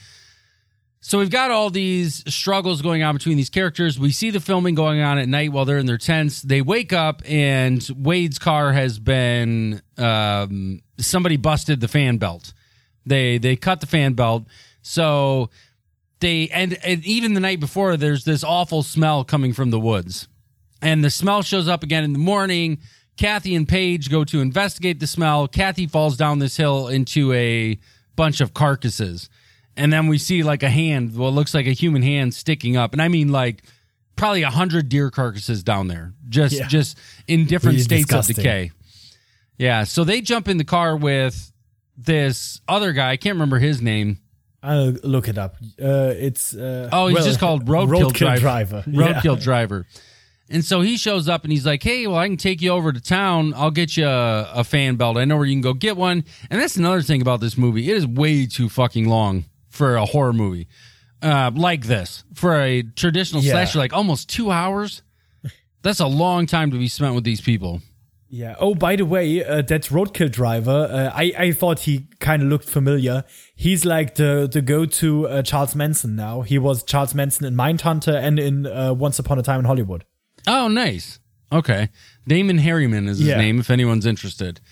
so we've got all these struggles going on between these characters. We see the filming going on at night while they're in their tents. They wake up and Wade's car has been, um, somebody busted the fan belt. They, they cut the fan belt. So they, and, and even the night before, there's this awful smell coming from the woods. And the smell shows up again in the morning. Kathy and Paige go to investigate the smell. Kathy falls down this hill into a bunch of carcasses. And then we see like a hand, what looks like a human hand sticking up. And I mean like probably a hundred deer carcasses down there, just, Yeah. just in different Really states disgusting. of decay. Yeah. So they jump in the car with this other guy. I can't remember his name. I'll look it up. Uh, it's uh, Oh, he's well, just called Roadkill, Roadkill Driver. Driver. Roadkill Yeah. Driver. And so he shows up and he's like, hey, well, I can take you over to town. I'll get you a, a fan belt. I know where you can go get one. And that's another thing about this movie. It is way too fucking long for a horror movie uh, like this. For a traditional Yeah. slasher, like almost two hours. That's a long time to be spent with these people. Yeah. Oh, by the way, uh, that Roadkill Driver, uh, I I thought he kind of looked familiar. He's like the the go to uh, Charles Manson now. He was Charles Manson in Mindhunter and in uh, Once Upon a Time in Hollywood. Oh, nice. Okay. Damon Harriman is his Yeah. name, if anyone's interested.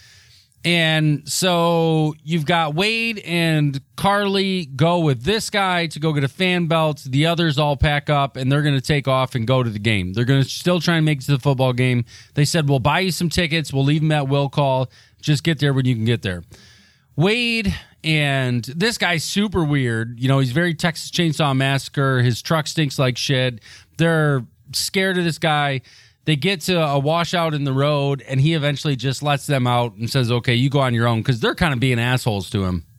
And so you've got Wade and Carly go with this guy to go get a fan belt. The others all pack up and they're going to take off and go to the game. They're going to still try and make it to the football game. They said, we'll buy you some tickets. We'll leave them at will call. Just get there when you can get there. Wade and this guy's super weird. You know, he's very Texas Chainsaw Massacre. His truck stinks like shit. They're scared of this guy. They get to a washout in the road, and he eventually just lets them out and says, okay, you go on your own, because they're kind of being assholes to him.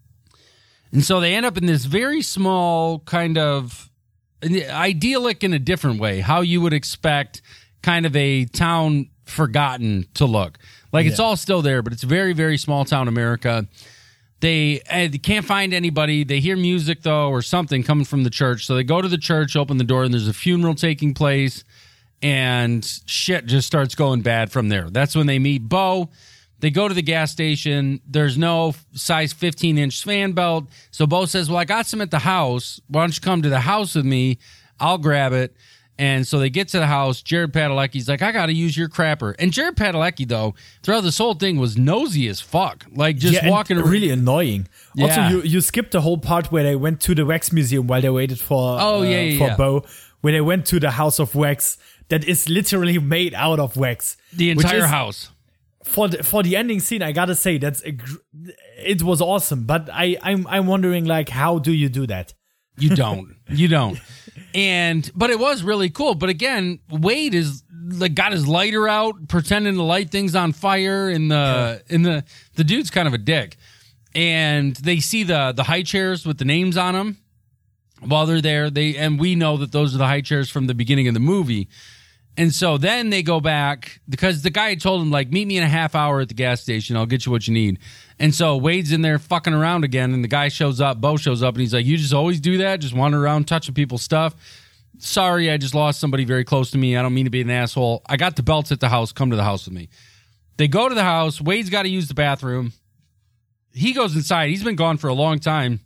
And so they end up in this very small kind of idyllic in a different way, how you would expect kind of a town forgotten to look. Like it's Yeah. all still there, but it's very, very small town America. They, uh, they can't find anybody. They hear music, though, or something coming from the church. So they go to the church, open the door, and there's a funeral taking place. And shit just starts going bad from there. That's when they meet Bo. They go to the gas station. There's no size fifteen inch fan belt. So Bo says, well, I got some at the house. Why don't you come to the house with me? I'll grab it. And so they get to the house. Jared Padalecki's like, I got to use your crapper. And Jared Padalecki, though, throughout this whole thing was nosy as fuck. Like, just yeah, walking around. Really annoying. Yeah. Also, you, you skipped the whole part where they went to the wax museum while they waited for, oh, uh, yeah, yeah, for yeah. Bo, where they went to the house of wax that is literally made out of wax. The which entire is- house. For the, for the ending scene, I gotta say that's a, gr- it was awesome. But I I'm I'm wondering, like, how do you do that? You don't. You don't. And but it was really cool. But again, Wade is like got his lighter out, pretending to light things on fire, and the and the the dude's kind of a dick. And they see the the high chairs with the names on them while they're there. They and we know that those are the high chairs from the beginning of the movie. And so then they go back because the guy told him, like, meet me in a half hour at the gas station. I'll get you what you need. And so Wade's in there fucking around again. And the guy shows up, Bo shows up, and he's like, you just always do that? Just wander around touching people's stuff? Sorry, I just lost somebody very close to me. I don't mean to be an asshole. I got the belts at the house. Come to the house with me. They go to the house. Wade's got to use the bathroom. He goes inside. He's been gone for a long time.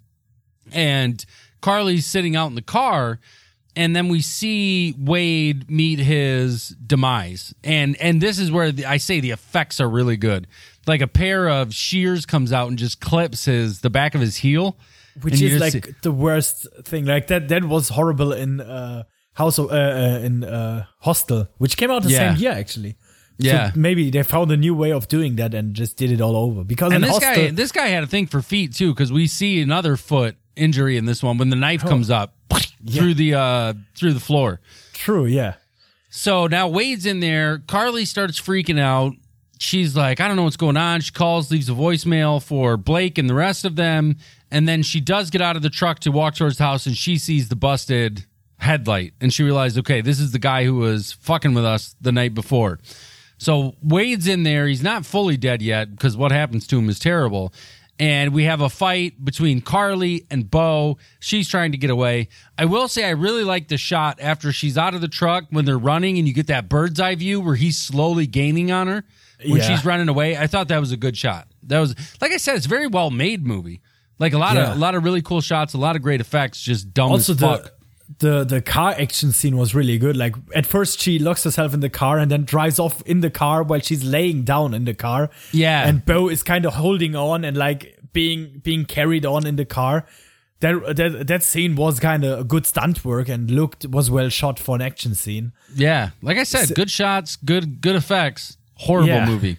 And Carly's sitting out in the car. And then we see Wade meet his demise. And and this is where the, I say the effects are really good. Like a pair of shears comes out and just clips his the back of his heel. Which And you is just like see- the worst thing. Like that that was horrible in uh House of uh, uh in uh Hostel, which came out the Yeah. same year actually. Yeah. So maybe they found a new way of doing that and just did it all over. Because And in this Hostel, guy this guy had a thing for feet too, because we see another foot injury in this one when the knife comes up through the uh through the floor. true, yeah. So now Wade's in there. Carly starts freaking out. She's like, I don't know what's going on. She calls, leaves a voicemail for Blake and the rest of them. And then she does get out of the truck to walk towards the house, and she sees the busted headlight. And she realized, okay, this is the guy who was fucking with us the night before. So Wade's in there. He's not fully dead yet because what happens to him is terrible. And we have a fight between Carly and Bo. She's trying to get away. I will say I really like the shot after she's out of the truck when they're running and you get that bird's eye view where he's slowly gaining on her when Yeah. she's running away. I thought that was a good shot. That was, like I said, it's a very well made movie. Like a lot Yeah. of a lot of really cool shots, a lot of great effects, just dumb Also, as fuck. the the the car action scene was really good. Like at first, she locks herself in the car and then drives off in the car while she's laying down in the car. Yeah. and Bo is kind of holding on and like being being carried on in the car. That that that scene was kind of a good stunt work and looked was well shot for an action scene. Yeah, like I said, good shots, good good effects. Horrible Yeah. movie.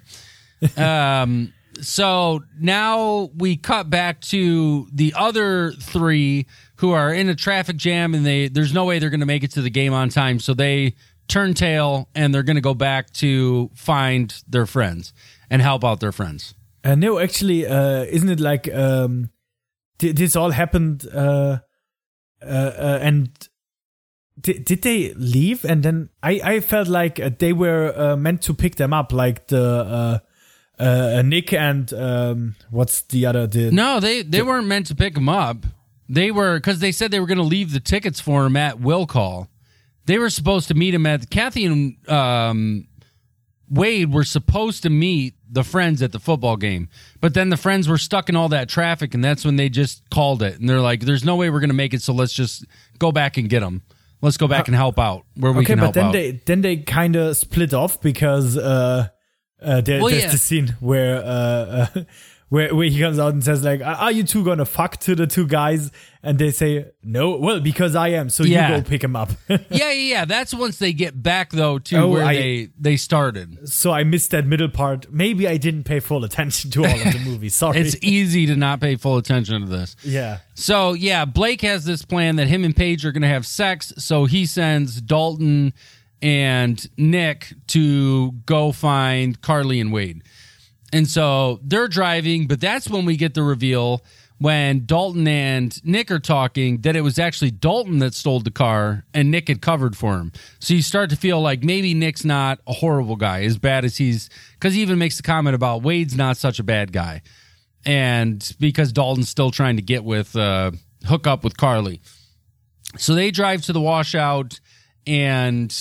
um, so now we cut back to the other three who are in a traffic jam, and they there's no way they're going to make it to the game on time. So they turn tail and they're going to go back to find their friends and help out their friends. Uh, no, actually, uh, isn't it like um, th- this all happened uh, uh, uh, and did did they leave? And then I, I felt like uh, they were uh, meant to pick them up, like the uh, uh, Nick and um, what's the other? The, No, they they weren't meant to pick him up. They were because they said they were going to leave the tickets for him at Will Call. They were supposed to meet him at Kathy and um, Wade were supposed to meet the friends at the football game, but then the friends were stuck in all that traffic, and that's when they just called it. And they're like, "There's no way we're going to make it, so let's just go back and get them. Let's go back and help out where we okay, can but help then out." they then they kind of split off because uh, uh, there, Well, there's yeah. the scene where uh, uh, where where he comes out and says like, "Are are you two gonna fuck?" to the two guys, and they say no. Well, because I am, so Yeah. you go pick him up. yeah, yeah, yeah. That's once they get back though to Oh, where I- they they started. So I missed that middle part. Maybe I didn't pay full attention to all of the movie. Sorry. It's easy to not pay full attention to this. yeah. So, yeah, Blake has this plan that him and Paige are going to have sex. So he sends Dalton and Nick to go find Carly and Wade. And so they're driving, but that's when we get the reveal when Dalton and Nick are talking that it was actually Dalton that stole the car and Nick had covered for him. So you start to feel like maybe Nick's not a horrible guy, as bad as he's, because he even makes the comment about Wade's not such a bad guy. And because Dalton's still trying to get with, uh, hook up with Carly. So they drive to the washout, and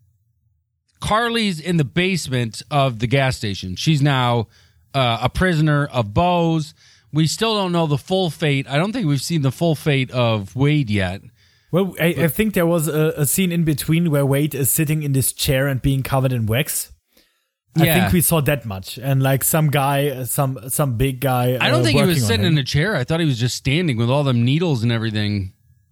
Carly's in the basement of the gas station. She's now uh, a prisoner of Bo's. We still don't know the full fate. I don't think we've seen the full fate of Wade yet. Well, I, I think there was a, a scene in between where Wade is sitting in this chair and being covered in wax. I Yeah. think we saw that much, and like some guy, some some big guy. I don't uh, think he was working on sitting him. in a chair. I thought he was just standing with all them needles and everything.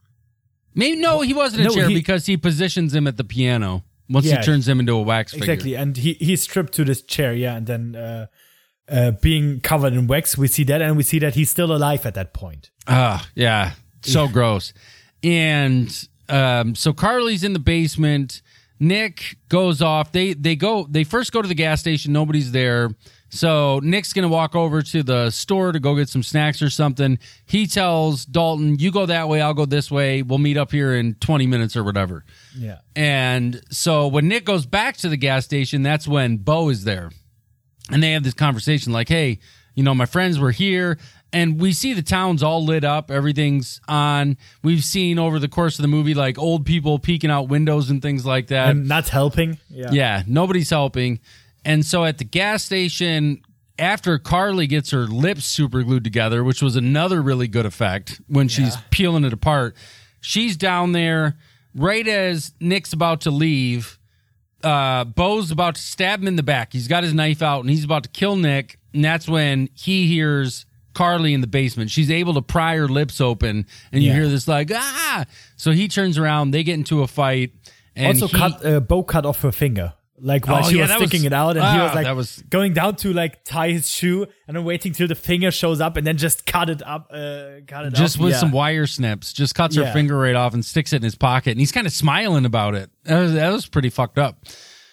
Maybe no, he wasn't in a No, chair he- because he positions him at the piano once Yeah. he turns him into a wax figure. Exactly, and he he's stripped to this chair, yeah, and then uh, uh, being covered in wax. We see that, and we see that he's still alive at that point. Ah, yeah, so gross. And um, so Carly's in the basement. Nick goes off. They they go. They first go to the gas station. Nobody's there. So Nick's gonna walk over to the store to go get some snacks or something. He tells Dalton, "You go that way. I'll go this way. We'll meet up here in twenty minutes or whatever." Yeah, And so when Nick goes back to the gas station, that's when Bo is there. And they have this conversation like, hey, you know, my friends were here. And we see the town's all lit up. Everything's on. We've seen over the course of the movie, like old people peeking out windows and things like that. and not helping. Yeah, Yeah, nobody's helping. And so at the gas station, after Carly gets her lips super glued together, which was another really good effect when she's peeling it apart, she's down there. Right as Nick's about to leave, uh, Bo's about to stab him in the back. He's got his knife out and he's about to kill Nick. And that's when he hears Carly in the basement. She's able to pry her lips open, and you Yeah. hear this like, ah! So he turns around. They get into a fight. And also, he, cut uh, Bo cut off her finger, like while Oh, she yeah, was that was- sticking it out, and he ah, was like that was- going down to like tie his shoe, and then waiting till the finger shows up, and then just cut it up, uh, cut it just up. with yeah. some wire snips, just cuts her Yeah. finger right off and sticks it in his pocket. And he's kind of smiling about it. That was, that was pretty fucked up.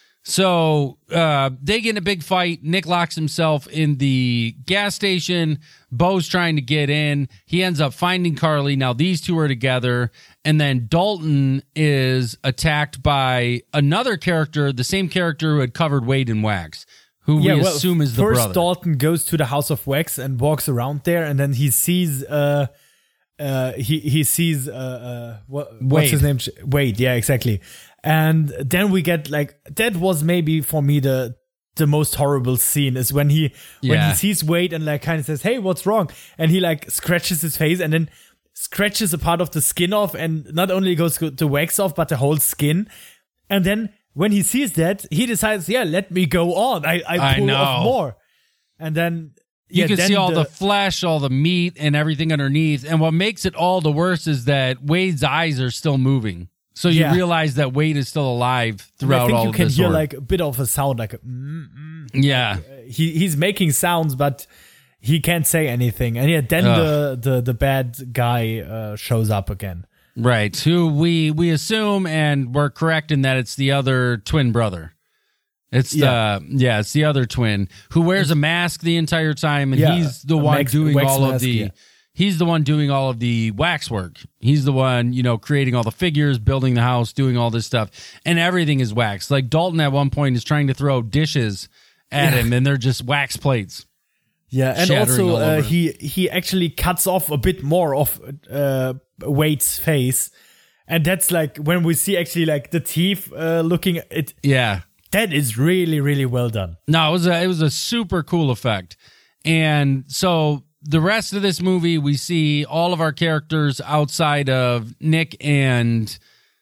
So uh, they get in a big fight. Nick locks himself in the gas station. Bo's trying to get in. He ends up finding Carly. Now these two are together. And then Dalton is attacked by another character, the same character who had covered Wade in wax, who we well, assume is the first brother. Dalton goes to the House of Wax and walks around there, and then he sees uh uh he he sees uh, uh what what's Wade. his name Wade, yeah, exactly. And then we get like, that was maybe for me the the most horrible scene is when he when Yeah. he sees Wade and like kind of says, hey, what's wrong? And he like scratches his face and then scratches a part of the skin off, and not only goes the wax off but the whole skin. And then when he sees that, he decides, yeah, let me go on. I, I I pull off know. more. And then You yeah, can then see all the, flesh, all the meat, and everything underneath. And what makes it all the worse is that Wade's eyes are still moving. So you Yeah. realize that Wade is still alive throughout I think all you of can this. hear horror. like a bit of a sound, like a, mm, mm. yeah, he he's making sounds, but he can't say anything. And yeah, then the, the the bad guy uh, shows up again. right. Who we we assume, and we're correct in that it's the other twin brother. It's Yeah. the yeah, it's the other twin who wears a mask the entire time, and Yeah, he's the a one wax- doing wax all of mask, the. yeah. He's the one doing all of the wax work. He's the one, you know, creating all the figures, building the house, doing all this stuff, and everything is wax. Like Dalton at one point is trying to throw dishes at him, and they're just wax plates. Yeah, and Shattering also all over uh, him. he he actually cuts off a bit more of uh, Wade's face, and that's like when we see actually like the teeth uh, looking at it. Yeah. That is really really well done. No, it was a, it was a super cool effect. And so the rest of this movie, we see all of our characters outside of Nick and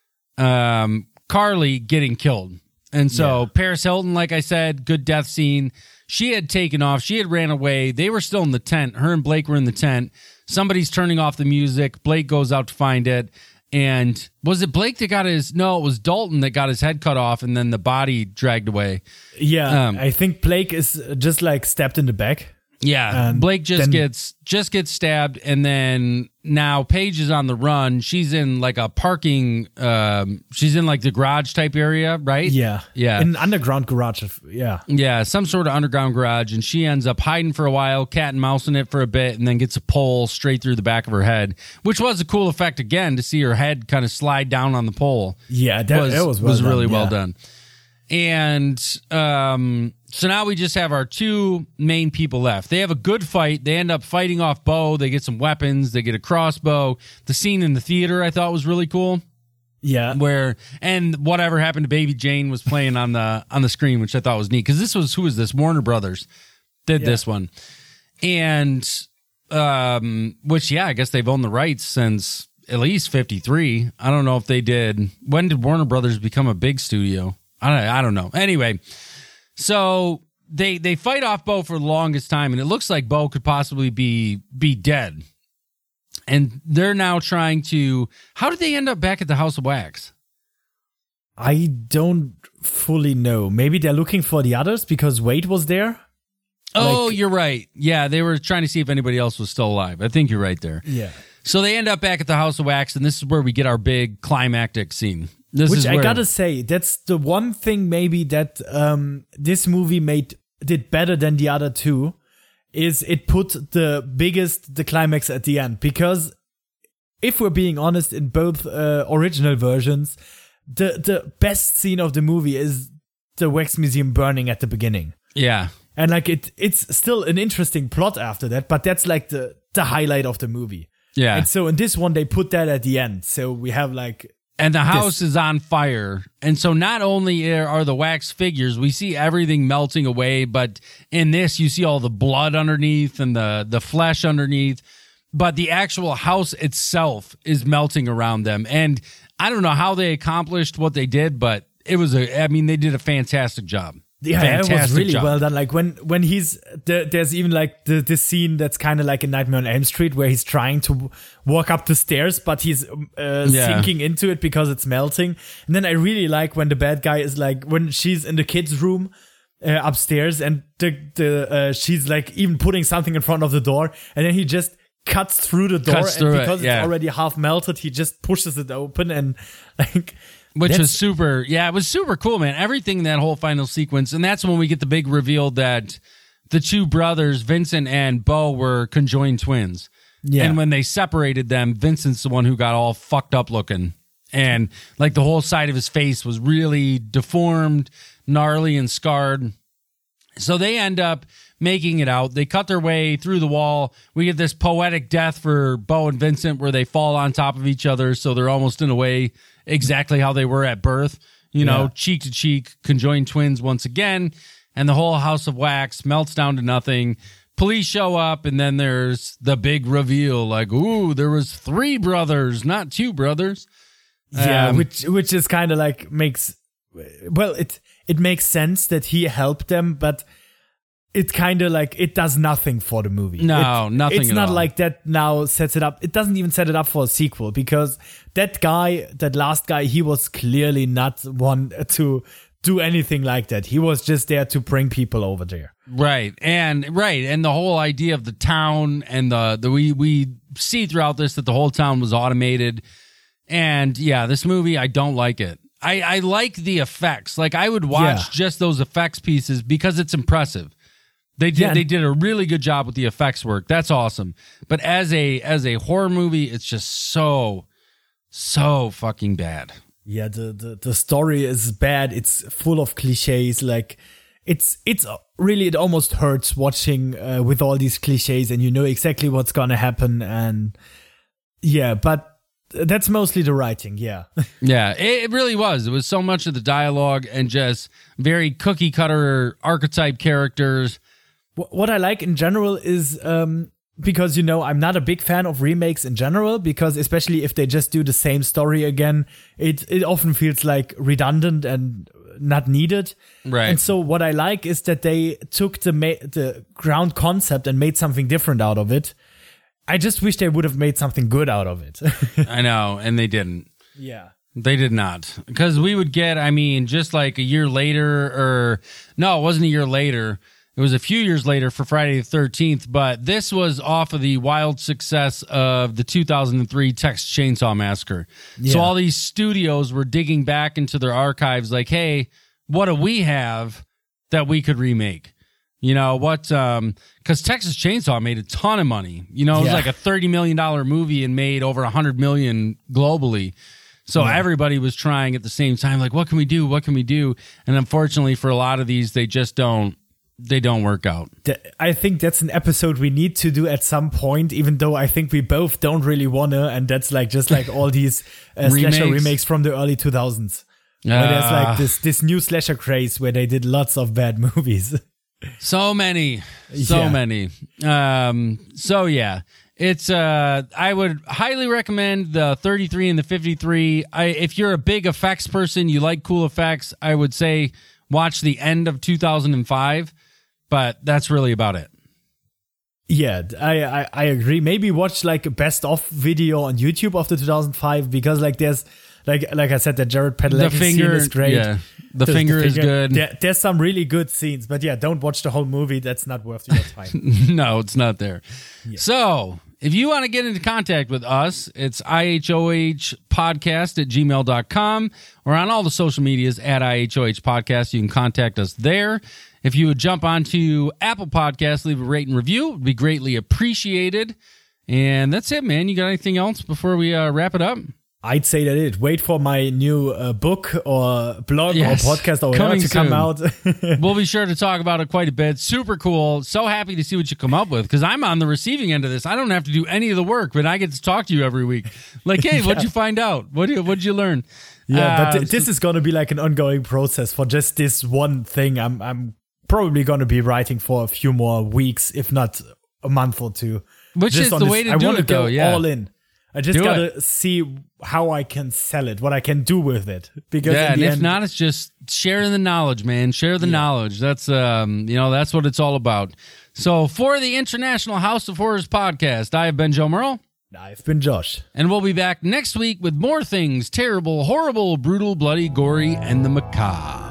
um, Carly getting killed. And so Yeah. Paris Hilton, like I said, good death scene. She had taken off. She had ran away. They were still in the tent. Her and Blake were in the tent. Somebody's turning off the music. Blake goes out to find it. And was it Blake that got his... No, it was Dalton that got his head cut off and then the body dragged away. Yeah, Um, I think Blake is just like stabbed in the back. Yeah, And Blake just then- gets just gets stabbed, and then now Paige is on the run. She's in like a parking. Um, she's in like the garage type area, right? Yeah, yeah, in an underground garage. Of, yeah, yeah, some sort of underground garage, and she ends up hiding for a while, cat and mouse in it for a bit, and then gets a pole straight through the back of her head, which was a cool effect again to see her head kind of slide down on the pole. yeah, that was that was well was done, really well yeah. done. And um, so now we just have our two main people left. They have a good fight. They end up fighting off Bo. They get some weapons. They get a crossbow. The scene in the theater I thought was really cool. Yeah, Where and whatever happened to Baby Jane was playing on the on the screen, which I thought was neat because this was who was this Warner Brothers did Yeah. this one, and um, which yeah, I guess they've owned the rights since at least fifty-three. I don't know if they did. When did Warner Brothers become a big studio? I don't, I don't know. Anyway, so they they fight off Bo for the longest time, and it looks like Bo could possibly be be dead. And they're now trying to... How did they end up back at the House of Wax? I don't fully know. Maybe they're looking for the others because Wade was there. Oh, Like- you're right. Yeah, they were trying to see if anybody else was still alive. I think you're right there. Yeah. So they end up back at the House of Wax, and this is where we get our big climactic scene. This Which is I where, gotta say, that's the one thing maybe that um, this movie made did better than the other two, is it put the biggest, the climax at the end. Because if we're being honest, in both uh, original versions, the the best scene of the movie is the Wax Museum burning at the beginning. Yeah. And like it, it's still an interesting plot after that, but that's like the the highlight of the movie. Yeah. And so in this one, they put that at the end. So we have like... And the house is on fire. And so not only are the wax figures, we see everything melting away, but in this, you see all the blood underneath and the, the flesh underneath. But the actual house itself is melting around them. And I don't know how they accomplished what they did, but it was a, I mean, they did a fantastic job. Yeah, fantastic it was really job. well done. Like when when he's the, there's even like the this scene that's kind of like a Nightmare on Elm Street where he's trying to walk up the stairs, but he's uh, Yeah. sinking into it because it's melting. And then I really like when the bad guy is like when she's in the kids' room uh, upstairs, and the the uh, she's like even putting something in front of the door, and then he just cuts through the door, Cuts and through it, because yeah. it's already half melted, he just pushes it open, and like. Which That's- was super, yeah, it was super cool, man. Everything in that whole final sequence. And that's when we get the big reveal that the two brothers, Vincent and Bo, were conjoined twins. Yeah. And when they separated them, Vincent's the one who got all fucked up looking. And like the whole side of his face was really deformed, gnarly, and scarred. So they end up making it out. They cut their way through the wall. We get this poetic death for Bo and Vincent where they fall on top of each other. So they're almost in a way exactly how they were at birth, you know, Yeah. cheek to cheek, conjoined twins once again. And the whole House of Wax melts down to nothing. Police show up, and then there's the big reveal like, ooh, there was three brothers, not two brothers. Yeah, Um, which which is kind of like makes well, it it makes sense that he helped them, but it kind of like it does nothing for the movie. No, It- nothing It's at not all. like that now sets it up. It doesn't even set it up for a sequel because that guy, that last guy, he was clearly not one to do anything like that. He was just there to bring people over there. Right. And right. And the whole idea of the town and the, the we we see throughout this that the whole town was automated. And yeah, this movie, I don't like it. I, I like the effects. Like I would watch Yeah. just those effects pieces because it's impressive. They did Yeah. they did a really good job with the effects work. That's awesome. But as a as a horror movie, it's just so so fucking bad. Yeah, the, the, the story is bad. It's full of cliches. Like it's it's really it almost hurts watching uh, with all these cliches, and you know exactly what's gonna happen. And yeah, but that's mostly the writing. Yeah, Yeah, it, it really was. It was so much of the dialogue and just very cookie cutter archetype characters. Wh- what I like in general is um, because you know I'm not a big fan of remakes in general, because especially if they just do the same story again, it it often feels like redundant and not needed. Right. And so what I like is that they took the ma- the ground concept and made something different out of it. I just wish they would have made something good out of it. I know, and they didn't. Yeah. They did not. Because we would get, I mean, just like a year later, or no, it wasn't a year later. It was a few years later for Friday the thirteenth, but this was off of the wild success of the two thousand three Texas Chainsaw Massacre. So Yeah. all these studios were digging back into their archives like, hey, what do we have that we could remake? You know, what, um, because Texas Chainsaw made a ton of money. You know, it was Yeah. like a thirty million dollars movie and made over one hundred million dollars globally. So everybody was trying at the same time, like, what can we do? What can we do? And unfortunately for a lot of these, they just don't, they don't work out. Th- I think that's an episode we need to do at some point, even though I think we both don't really wanna, and that's like just like all these uh, slasher Remakes. remakes from the early two thousands. Where there's Ah. like this this new slasher craze where they did lots of bad movies. So many, so Yeah. many. Um, so yeah, it's. Uh, I would highly recommend the thirty-three and the fifty-three. I, if you're a big effects person, you like cool effects, I would say watch the end of two thousand five. But that's really about it. Yeah, I, I, I agree. Maybe watch like a best of video on YouTube of the two thousand five because like there's like like I said, that Jared Padalecki The finger scene is great. Yeah, the, the finger is good. There, there's some really good scenes, but yeah, don't watch the whole movie. That's not worth your time. No, it's not there. Yeah. So if you want to get into contact with us, it's I H O H podcast at gmail dot com or on all the social medias at I H O H podcast. You can contact us there. If you would jump onto Apple Podcasts, leave a rate and review, it would be greatly appreciated. And that's it, man. You got anything else before we uh, wrap it up? I'd say that it. Wait for my new uh, book or blog Yes. or podcast or whatever Coming to come soon. out. We'll be sure to talk about it quite a bit. Super cool. So happy to see what you come up with because I'm on the receiving end of this. I don't have to do any of the work, but I get to talk to you every week. Like, hey, what'd you find out? What did what'd you learn? Yeah, but Uh, th- this is going to be like an ongoing process for just this one thing. I'm I'm probably going to be writing for a few more weeks, if not a month or two. Which Just is on the this- way to I do wanna it, though, go yeah. all in. I just Do gotta see how I can sell it, what I can do with it. Because Yeah, in and the if end, not, it's just sharing the knowledge, man. Share the knowledge. That's um, you know, that's what it's all about. So for the International House of Horrors podcast, I have been Joe Merle, I've been Josh. and we'll be back next week with more things terrible, horrible, brutal, bloody, gory, and the macabre.